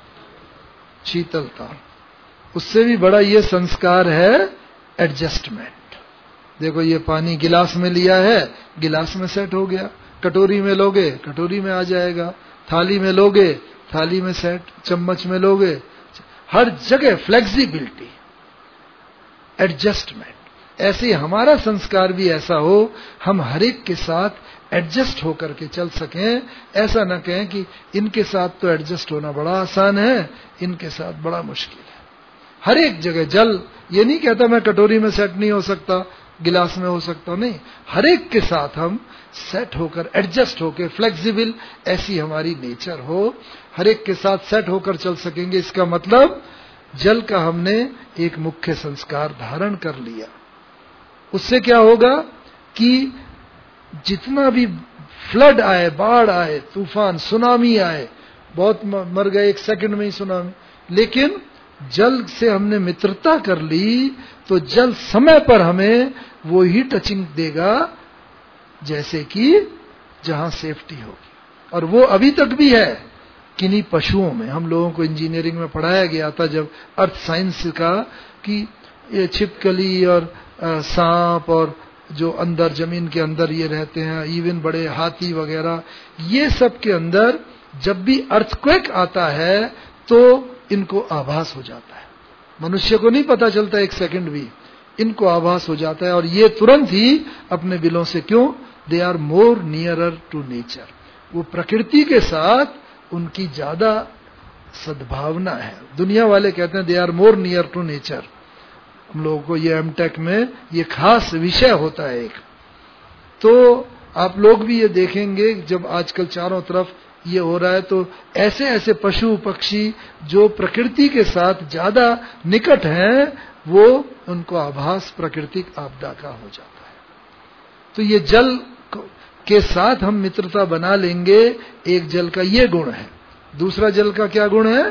शीतलता। उससे भी बड़ा ये संस्कार है एडजस्टमेंट। देखो ये पानी गिलास में लिया है, गिलास में सेट हो गया। कटोरी में लोगे, कटोरी में आ जाएगा। थाली में लोगे, थाली में सेट। चम्मच में लोगे, हर जगह फ्लेक्सिबिलिटी, एडजस्टमेंट। ऐसे हमारा संस्कार भी ऐसा हो, हम हर एक के साथ एडजस्ट होकर के चल सकें। ऐसा न कहें कि इनके साथ तो एडजस्ट होना बड़ा आसान है, इनके साथ बड़ा मुश्किल है। हर एक जगह जल, ये नहीं कहता मैं कटोरी में सेट नहीं हो सकता, गिलास में हो सकता, नहीं। हर एक के साथ हम सेट होकर, एडजस्ट होकर, फ्लेक्सिबल, ऐसी हमारी नेचर हो, हर एक के साथ सेट होकर चल सकेंगे। इसका मतलब जल का हमने एक मुख्य संस्कार धारण कर लिया। उससे क्या होगा कि जितना भी फ्लड आए, बाढ़ आए, तूफान, सुनामी आए, बहुत मर गए 1 सेकंड में ही सुनामी, लेकिन जल से हमने मित्रता कर ली तो जल समय पर हमें वो ही टचिंग देगा जैसे कि जहां सेफ्टी होगी। और वो अभी तक भी है किन्हीं पशुओं में। हम लोगों को इंजीनियरिंग में पढ़ाया गया था जब अर्थ साइंस का, कि ये छिपकली और सांप और जो अंदर जमीन के अंदर ये रहते हैं, इवन बड़े हाथी वगैरह, ये सब के अंदर जब भी अर्थक्वेक आता है तो इनको आभास हो जाता है। मनुष्य को नहीं पता चलता 1 सेकंड भी, इनको आभास हो जाता है और ये तुरंत ही अपने बिलों से, क्यों, they are more nearer to nature. वो प्रकृति के साथ उनकी ज्यादा सद्भावना है। दुनिया वाले कहते हैं they are more near to nature. हम लोगों को ये एमटेक में ये खास विषय होता है एक। तो आप लोग भी ये देखेंगे जब आजकल चारों तरफ ये हो रहा है, तो ऐसे ऐसे पशु पक्षी जो प्रकृति के साथ ज्यादा निकट हैं, वो उनको आभास प्राकृतिक आपदा का हो जाता है। तो ये जल के साथ हम मित्रता बना लेंगे। एक जल का ये गुण है। दूसरा जल का क्या गुण है,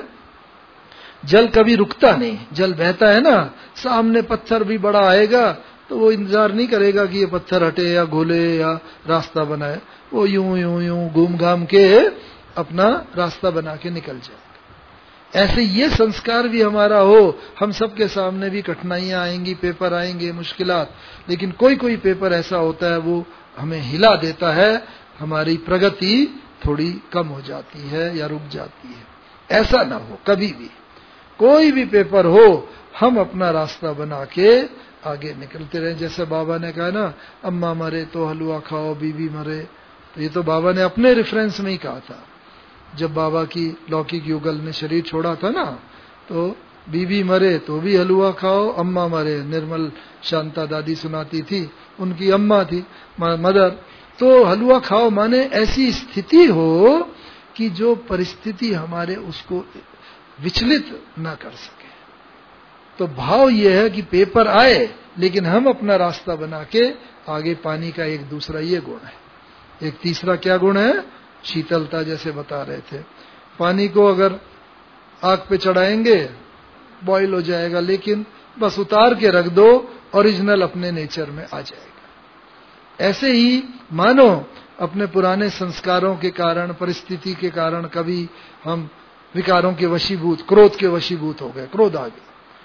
जल कभी रुकता नहीं। जल बहता है ना, सामने पत्थर भी बड़ा आएगा तो वो इंतजार नहीं करेगा कि ये पत्थर हटे या घोले या रास्ता बनाए, वो यूं यूं यूं घूम घाम के अपना रास्ता बना के निकल जाएगा। ऐसे ये संस्कार भी हमारा हो। हम सबके सामने भी कठिनाइयां आएंगी, पेपर आएंगे, मुश्किलात, लेकिन कोई कोई पेपर ऐसा होता है वो हमें हिला देता है, हमारी प्रगति थोड़ी कम हो जाती है या रुक जाती है। ऐसा ना हो कभी भी। कोई भी पेपर हो, हम अपना रास्ता बना के आगे निकलते रहे। जैसे बाबा ने कहा ना, अम्मा मरे तो हलवा खाओ, बीबी मरे, तो ये तो बाबा ने अपने रेफरेंस में ही कहा था। जब बाबा की लौकिक युगल ने शरीर छोड़ा था ना, तो बीबी मरे तो भी हलवा खाओ, अम्मा मरे, निर्मल शांता दादी सुनाती थी, उनकी अम्मा थी मदर, तो हलवा खाओ माने ऐसी स्थिति हो कि जो परिस्थिति हमारे उसको विचलित न कर सके। तो भाव यह है कि पेपर आए लेकिन हम अपना रास्ता बना के आगे। पानी का एक दूसरा ये गुण है। एक तीसरा क्या गुण है, शीतलता, जैसे बता रहे थे। पानी को अगर आग पे चढ़ाएंगे बॉईल हो जाएगा, लेकिन बस उतार के रख दो, ओरिजिनल अपने नेचर में आ जाएगा। ऐसे ही मानो अपने पुराने संस्कारों के कारण, परिस्थिति के कारण कभी हम विकारों के वशीभूत, क्रोध के वशीभूत हो गए, क्रोध आ गया,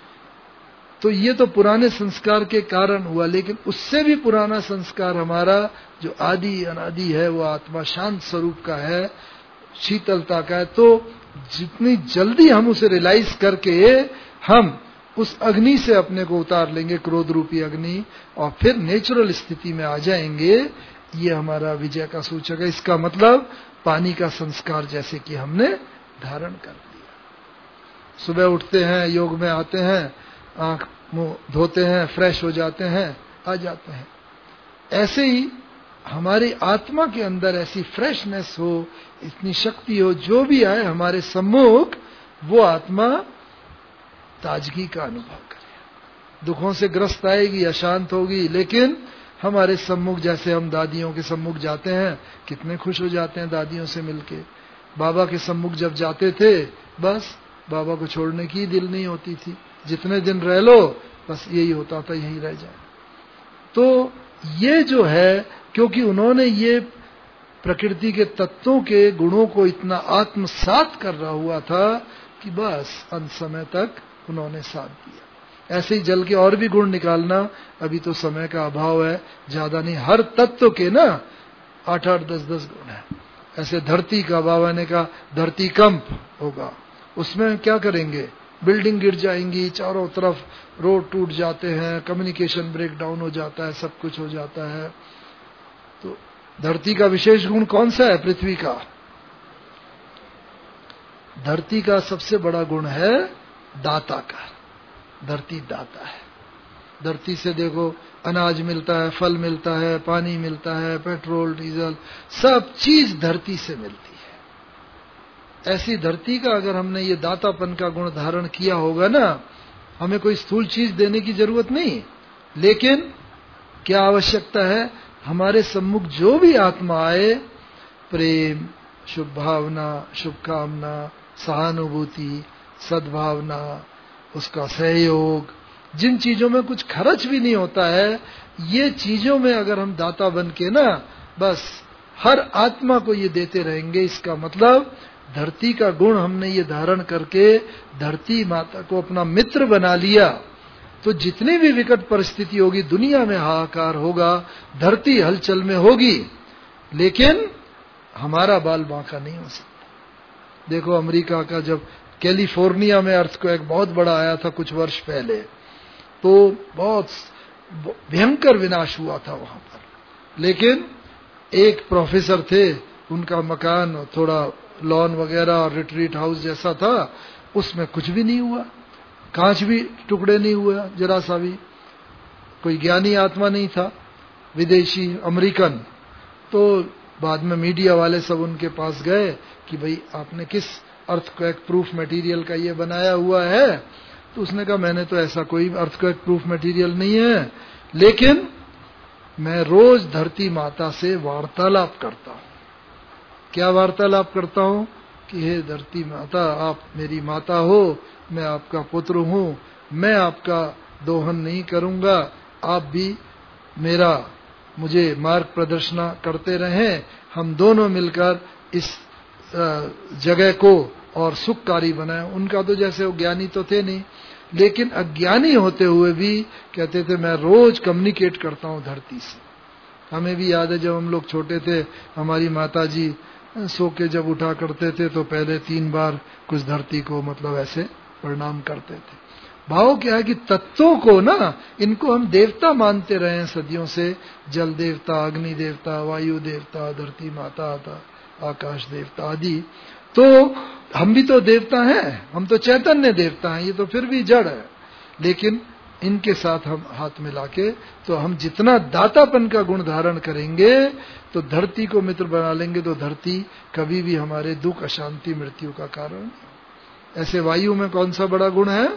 तो ये तो पुराने संस्कार के कारण हुआ। लेकिन उससे भी पुराना संस्कार हमारा जो आदि अनादि है, वो आत्मा शांत स्वरूप का है, शीतलता का है। तो जितनी जल्दी हम उसे रियलाइज करके हम उस अग्नि से अपने को उतार लेंगे, क्रोध रूपी अग्नि, और फिर नेचुरल स्थिति में आ जाएंगे, ये हमारा विजय का सूचक है। इसका मतलब पानी का संस्कार जैसे कि हमने धारण कर लिया। सुबह उठते हैं, योग में आते हैं, आंख मुंह धोते हैं, फ्रेश हो जाते हैं, आ जाते हैं। ऐसे ही हमारी आत्मा के अंदर ऐसी फ्रेशनेस हो, इतनी शक्ति हो, जो भी आए हमारे सम्मुख, वो आत्मा ताजगी का अनुभव करें। दुखों से ग्रस्त आएगी, अशांत होगी, लेकिन हमारे सम्मुख, जैसे हम दादियों के सम्मुख जाते हैं, कितने खुश हो जाते हैं दादियों से मिलके। बाबा के सम्मुख जब जाते थे, बस बाबा को छोड़ने की दिल नहीं होती थी। जितने दिन रह लो, बस यही होता था, यहीं रह जाए। तो ये जो है, क्योंकि उन्होंने ये प्रकृति के तत्वों के गुणों को इतना आत्मसात कर रहा हुआ था कि बस अंत समय तक उन्होंने साथ दिया। ऐसे ही जल के और भी गुण निकालना, अभी तो समय का अभाव है, ज्यादा नहीं, हर तत्व के ना 8-8, 10-10 गुण है। ऐसे धरती का, बाबा ने कहा धरती कंप होगा, उसमें क्या करेंगे, बिल्डिंग गिर जाएंगी, चारों तरफ रोड टूट जाते हैं, कम्युनिकेशन ब्रेक डाउन हो जाता है, सब कुछ हो जाता है। तो धरती का विशेष गुण कौन सा है? पृथ्वी का, धरती का सबसे बड़ा गुण है दाता का। धरती दाता है। धरती से देखो अनाज मिलता है, फल मिलता है, पानी मिलता है, पेट्रोल डीजल, सब चीज धरती से मिलती है। ऐसी धरती का अगर हमने ये दातापन का गुण धारण किया होगा ना, हमें कोई स्थूल चीज देने की जरूरत नहीं, लेकिन क्या आवश्यकता है, हमारे सम्मुख जो भी आत्मा आए, प्रेम, शुभ भावना, शुभकामना, सहानुभूति, सद्भावना, उसका सहयोग, जिन चीजों में कुछ खर्च भी नहीं होता है, ये चीजों में अगर हम दाता बन के ना बस हर आत्मा को ये देते रहेंगे, इसका मतलब धरती का गुण हमने ये धारण करके धरती माता को अपना मित्र बना लिया, तो जितनी भी विकट परिस्थिति होगी, दुनिया में हाहाकार होगा, धरती हलचल में होगी, लेकिन हमारा बाल बांका नहीं हो सकता। देखो अमेरिका का जब कैलिफोर्निया में अर्थक्वेक बहुत बड़ा आया था कुछ वर्ष पहले, तो बहुत भयंकर विनाश हुआ था वहां पर, लेकिन एक प्रोफेसर थे, उनका मकान थोड़ा लॉन वगैरह और रिट्रीट हाउस जैसा था, उसमें कुछ भी नहीं हुआ, कांच भी टुकड़े नहीं हुआ जरा सा भी। कोई ज्ञानी आत्मा नहीं था, विदेशी अमेरिकन। तो बाद में मीडिया वाले सब उनके पास गए कि भाई आपने किस अर्थक्वेक प्रूफ मटेरियल का ये बनाया हुआ है? तो उसने कहा मैंने तो ऐसा कोई अर्थक्वेक प्रूफ मटेरियल नहीं है, लेकिन मैं रोज धरती माता से वार्तालाप करता हूं। क्या वार्तालाप करता हूं कि हे धरती माता, आप मेरी माता हो, मैं आपका पुत्र हूं, मैं आपका दोहन नहीं करूंगा, आप भी मुझे मार्ग प्रदर्शन करते रहें, हम दोनों मिलकर इस जगह को और सुखकारी बनाएं। उनका तो जैसे वो ज्ञानी तो थे नहीं, लेकिन अज्ञानी होते हुए भी कहते थे मैं रोज कम्युनिकेट करता हूं धरती से। हमें भी याद है जब हम लोग छोटे थे, हमारी माताजी सो के जब उठा करते थे तो पहले 3 बार कुछ धरती को मतलब ऐसे प्रणाम करते थे। भाव क्या है कि तत्वों को ना, इनको हम देवता मानते रहे हैं सदियों से, जल देवता, अग्नि देवता, वायु देवता, धरती माता, आकाश देवता आदि। तो हम भी तो देवता हैं, हम तो चैतन्य देवता हैं, ये तो फिर भी जड़ है, लेकिन इनके साथ हम हाथ मिला के, तो हम जितना दातापन का गुण धारण करेंगे, तो धरती को मित्र बना लेंगे, तो धरती कभी भी हमारे दुख, अशांति, मृत्यु का कारण। ऐसे वायु में कौन सा बड़ा गुण है?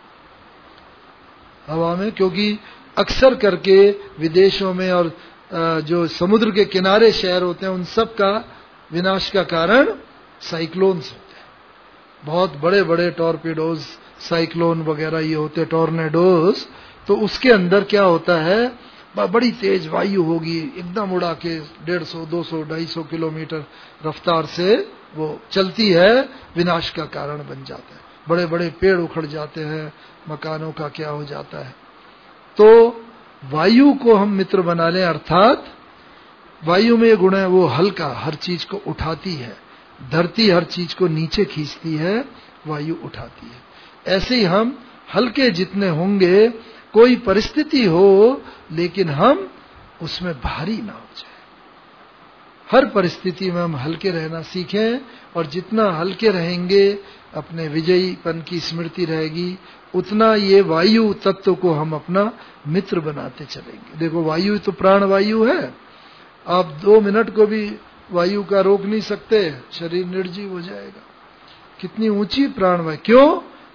हवा में, क्योंकि अक्सर करके विदेशों में और जो समुद्र के किनारे शहर होते हैं, उन सब का विनाश का कारण साइक्लोन्स होते हैं। बहुत बड़े बड़े टॉर्पेडोज, साइक्लोन वगैरह ये होते, टॉर्नेडोज। तो उसके अंदर क्या होता है, बड़ी तेज वायु होगी, एकदम उड़ा के 150, 200, 250 किलोमीटर रफ्तार से वो चलती है, विनाश का कारण बन जाता है। बड़े बड़े पेड़ उखड़ जाते हैं, मकानों का क्या हो जाता है। तो वायु को हम मित्र बना लें, अर्थात वायु में गुण है वो हल्का, हर चीज को उठाती है। धरती हर चीज को नीचे खींचती है, वायु उठाती है। ऐसे ही हम हल्के जितने होंगे, कोई परिस्थिति हो लेकिन हम उसमें भारी ना हो जाए। हर परिस्थिति में हम हल्के रहना सीखें, और जितना हल्के रहेंगे, अपने विजयीपन की स्मृति रहेगी, उतना ये वायु तत्व को हम अपना मित्र बनाते चलेंगे। देखो वायु तो प्राण वायु है, आप 2 मिनट को भी वायु का रोक नहीं सकते, शरीर निर्जीव हो जाएगा। कितनी ऊंची प्राण वायु, क्यों?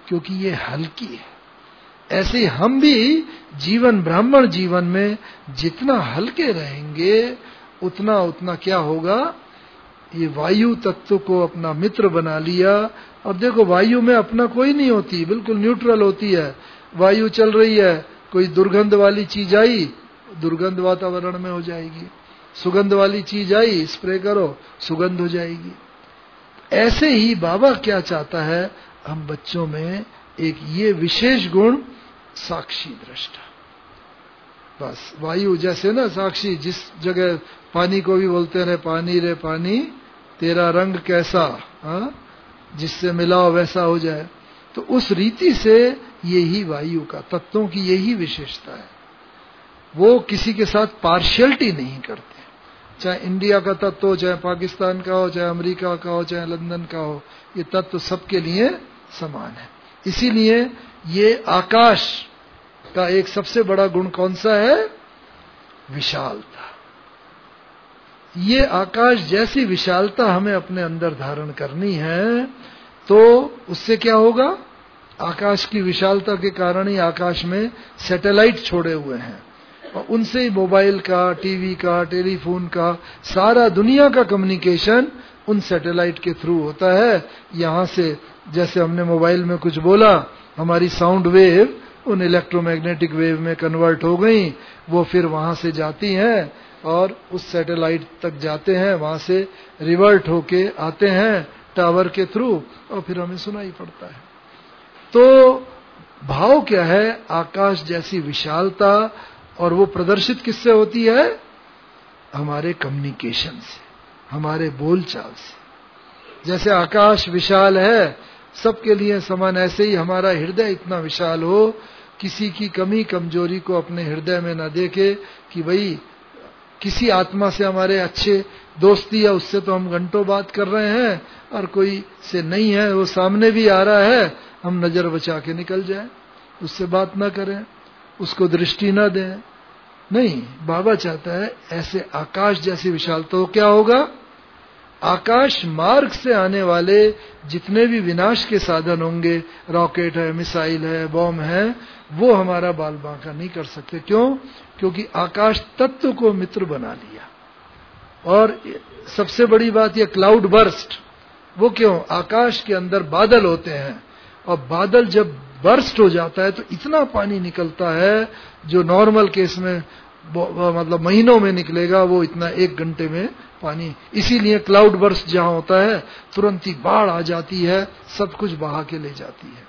क्योंकि ये हल्की है। ऐसे ही हम भी जीवन, ब्राह्मण जीवन में जितना हल्के रहेंगे उतना उतना क्या होगा, ये वायु तत्व को अपना मित्र बना लिया। अब देखो वायु में अपना कोई नहीं होती, बिल्कुल न्यूट्रल होती है। वायु चल रही है, कोई दुर्गंध वाली चीज आई, दुर्गंध वातावरण में हो जाएगी। सुगंध वाली चीज आई, स्प्रे करो, सुगंध हो जाएगी। ऐसे ही बाबा क्या चाहता है, हम बच्चों में एक ये विशेष गुण, साक्षी दृष्टा। बस वायु जैसे ना साक्षी, जिस जगह पानी को भी बोलते रहे पानी रे पानी तेरा रंग कैसा, जिससे मिलाओ वैसा हो जाए। तो उस रीति से यही वायु का, तत्वों की यही विशेषता है। वो किसी के साथ पार्शियलिटी नहीं करते, चाहे इंडिया का तत्व हो, चाहे पाकिस्तान का हो, चाहे अमेरिका का हो, चाहे लंदन का हो, ये तत्व सबके लिए समान है। इसीलिए ये आकाश का एक सबसे बड़ा गुण कौन सा है, विशालता। ये आकाश जैसी विशालता हमें अपने अंदर धारण करनी है, तो उससे क्या होगा, आकाश की विशालता के कारण ही आकाश में सैटेलाइट छोड़े हुए हैं, और उनसे ही मोबाइल का, टीवी का, टेलीफोन का, सारा दुनिया का कम्युनिकेशन उन सैटेलाइट के थ्रू होता है। यहां से जैसे हमने मोबाइल में कुछ बोला, हमारी साउंड वेव उन इलेक्ट्रोमैग्नेटिक वेव में कन्वर्ट हो गई, वो फिर वहां से जाती हैं और उस सैटेलाइट तक जाते हैं, वहां से रिवर्ट होके आते हैं टावर के थ्रू, और फिर हमें सुनाई पड़ता है। तो भाव क्या है, आकाश जैसी विशालता, और वो प्रदर्शित किससे होती है, हमारे कम्युनिकेशन से, हमारे बोलचाल से। जैसे आकाश विशाल है, सबके लिए समान, ऐसे ही हमारा हृदय इतना विशाल हो, किसी की कमी कमजोरी को अपने हृदय में न देखे कि भाई किसी आत्मा से हमारे अच्छे दोस्ती है, उससे तो हम घंटों बात कर रहे हैं, और कोई से नहीं है, वो सामने भी आ रहा है, हम नजर बचा के निकल जाए, उससे बात ना करें, उसको दृष्टि ना दें। नहीं, बाबा चाहता है ऐसे आकाश जैसी विशालता। तो क्या होगा, आकाश मार्ग से आने वाले जितने भी विनाश के साधन होंगे, रॉकेट है, मिसाइल है, बॉम्ब है, वो हमारा बाल बांका नहीं कर सकते। क्यों, क्योंकि आकाश तत्व को मित्र बना लिया। और सबसे बड़ी बात यह क्लाउड बर्स्ट, वो क्यों, आकाश के अंदर बादल होते हैं, और बादल जब बर्स्ट हो जाता है तो इतना पानी निकलता है जो नॉर्मल केस में मतलब महीनों में निकलेगा, वो इतना 1 घंटे में पानी। इसीलिए क्लाउड बर्स्ट जहां होता है तुरंत ही बाढ़ आ जाती है, सब कुछ बहा के ले जाती है,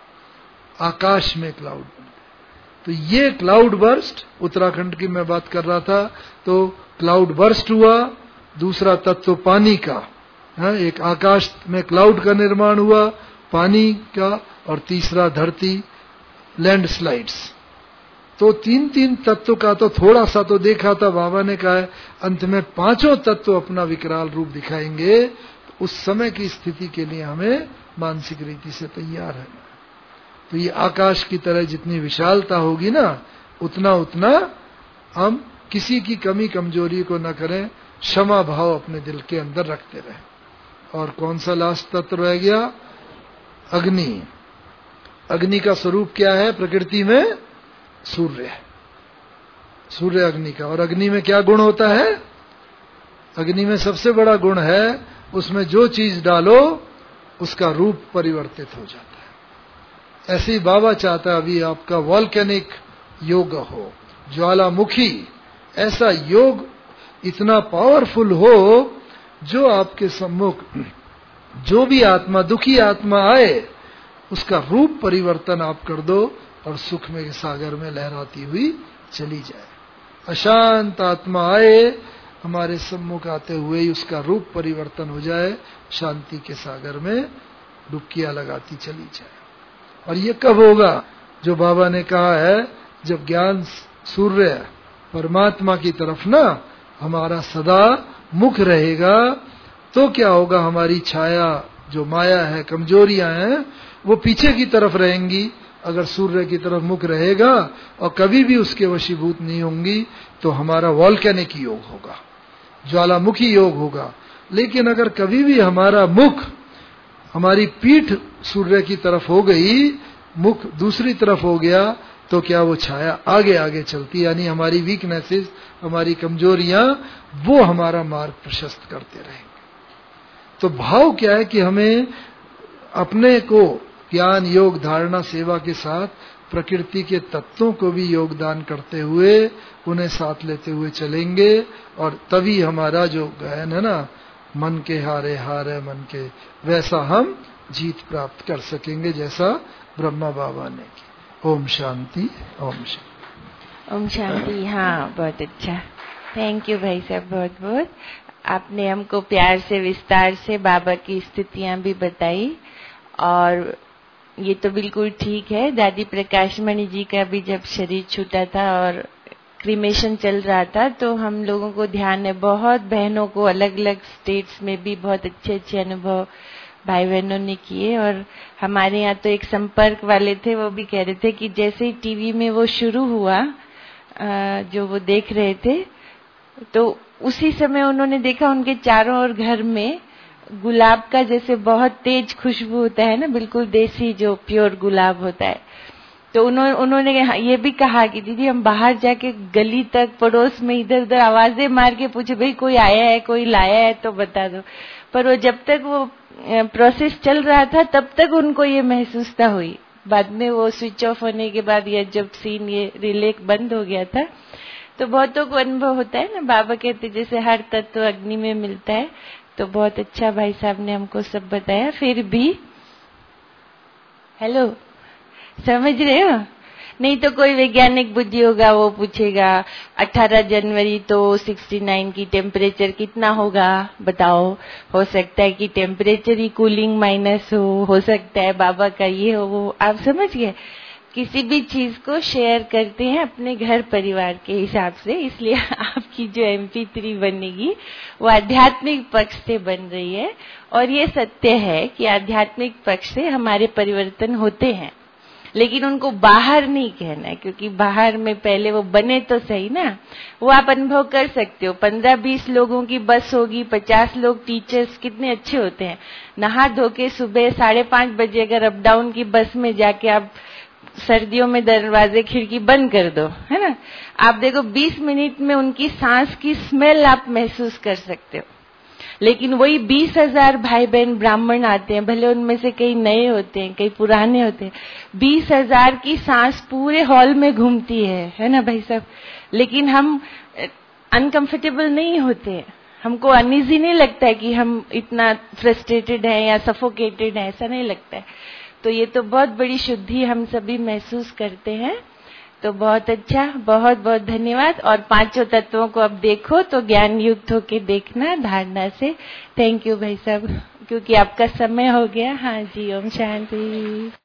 आकाश में क्लाउड। तो ये क्लाउड बर्स्ट, उत्तराखंड की मैं बात कर रहा था, तो क्लाउड बर्स्ट हुआ, दूसरा तत्व पानी का, एक आकाश में क्लाउड का निर्माण हुआ पानी का, और तीसरा धरती, लैंडस्लाइड्स। तो 3 तत्व का तो थोड़ा सा तो देखा था, बाबा ने कहा है अंत में 5 तत्व अपना विकराल रूप दिखाएंगे। तो उस समय की स्थिति के लिए हमें मानसिक रीति से तैयार रहना। तो ये आकाश की तरह जितनी विशालता होगी ना, उतना उतना हम किसी की कमी कमजोरी को न करें, क्षमा भाव अपने दिल के अंदर रखते रहें। और कौन सा लास्ट तत्व रह गया, अग्नि। अग्नि का स्वरूप क्या है प्रकृति में, सूर्य है, सूर्य अग्नि का। और अग्नि में क्या गुण होता है, अग्नि में सबसे बड़ा गुण है, उसमें जो चीज डालो उसका रूप परिवर्तित हो जाता है। ऐसे ही बाबा चाहता है अभी आपका वॉल्केनिक योग हो, ज्वालामुखी, ऐसा योग इतना पावरफुल हो जो आपके सम्मुख जो भी आत्मा, दुखी आत्मा आए, उसका रूप परिवर्तन आप कर दो और सुख में सागर में लहराती हुई चली जाए। अशांत आत्मा आए, हमारे सम्मुख आते हुए ही उसका रूप परिवर्तन हो जाए, शांति के सागर में डुबकियां लगाती चली जाए। और ये कब होगा, जो बाबा ने कहा है, जब ज्ञान सूर्य परमात्मा की तरफ ना हमारा सदा मुख रहेगा, तो क्या होगा, हमारी छाया जो माया है, कमजोरियां हैं, वो पीछे की तरफ रहेंगी। अगर सूर्य की तरफ मुख रहेगा और कभी भी उसके वशीभूत नहीं होंगी, तो हमारा वॉल्केनिक योग होगा, ज्वालामुखी योग होगा। लेकिन अगर कभी भी हमारा मुख, हमारी पीठ सूर्य की तरफ हो गई, मुख दूसरी तरफ हो गया तो क्या वो छाया आगे आगे चलती, यानी हमारी वीकनेसेस, हमारी कमजोरियां, वो हमारा मार्ग प्रशस्त करते रहेंगे। तो भाव क्या है कि हमें अपने को ज्ञान, योग, धारणा, सेवा के साथ प्रकृति के तत्वों को भी योगदान करते हुए, उन्हें साथ लेते हुए चलेंगे, और तभी हमारा जो गायन है ना, मन के हारे हार है मन के, वैसा हम जीत प्राप्त कर सकेंगे, जैसा ब्रह्मा बाबा ने की। ओम शांति, ओम शांति। ओम शांति। हाँ, बहुत अच्छा, थैंक यू भाई साहब, बहुत बहुत। आपने हमको प्यार से, विस्तार से बाबा की स्थितियां भी बताई, और ये तो बिल्कुल ठीक है। दादी प्रकाशमणि जी का भी जब शरीर छूटा था और क्रीमेशन चल रहा था, तो हम लोगों को ध्यान है, बहुत बहनों को अलग अलग स्टेट्स में भी बहुत अच्छे अच्छे अनुभव भाई बहनों ने किए। और हमारे यहाँ तो एक संपर्क वाले थे, वो भी कह रहे थे कि जैसे ही टीवी में वो शुरू हुआ, जो वो देख रहे थे, तो उसी समय उन्होंने देखा उनके चारों ओर घर में गुलाब का जैसे बहुत तेज खुशबू होता है ना, बिल्कुल देसी जो प्योर गुलाब होता है। तो उन्होंने ये भी कहा कि दीदी हम बाहर जाके गली तक, पड़ोस में इधर उधर आवाजें मार के पूछे, भाई कोई आया है, कोई लाया है तो बता दो। पर वो जब तक वो प्रोसेस चल रहा था तब तक उनको ये महसूसता हुई। बाद में वो स्विच ऑफ होने के बाद, या जब सीन ये रिले बंद हो गया था, तो बहुतों को अनुभव होता है ना। बाबा कहते जैसे हर तत्व अग्नि में मिलता है। तो बहुत अच्छा भाई साहब ने हमको सब बताया। फिर भी हेलो, समझ रहे हो? नहीं तो कोई वैज्ञानिक बुद्धि होगा, वो पूछेगा 18 जनवरी तो 69 की टेम्परेचर कितना होगा बताओ। हो सकता है कि टेम्परेचर ही कूलिंग माइनस हो सकता है बाबा का ये हो वो। आप समझ गए? किसी भी चीज को शेयर करते हैं अपने घर परिवार के हिसाब से, इसलिए आपकी जो MP3 बनेगी वो आध्यात्मिक पक्ष से बन रही है। और ये सत्य है कि आध्यात्मिक पक्ष से हमारे परिवर्तन होते हैं, लेकिन उनको बाहर नहीं कहना है, क्योंकि बाहर में पहले वो बने तो सही ना। वो आप अनुभव कर सकते हो, 15-20 लोगों की बस होगी, 50 लोग टीचर्स, कितने अच्छे होते हैं। नहा धो के सुबह 5:30 बजे अगर अप डाउन की बस में जाके आप सर्दियों में दरवाजे खिड़की बंद कर दो, है ना, आप देखो 20 मिनट में उनकी सांस की स्मेल आप महसूस कर सकते हो। लेकिन वही 20,000 भाई बहन ब्राह्मण आते हैं, भले उनमें से कई नए होते हैं, कई पुराने होते हैं, 20,000 की सांस पूरे हॉल में घूमती है ना भाई साहब। लेकिन हम अनकंफर्टेबल नहीं होते, हमको अनईजी नहीं लगता है कि हम इतना फ्रस्ट्रेटेड हैं या सफोकेटेड हैं, ऐसा नहीं लगता है। तो ये तो बहुत बड़ी शुद्धि हम सभी महसूस करते हैं। तो बहुत अच्छा, बहुत बहुत धन्यवाद। और 5 तत्वों को अब देखो तो ज्ञान युक्त होके देखना धारणा से। थैंक यू भाई साहब, क्योंकि आपका समय हो गया। हाँ जी, ओम शांति।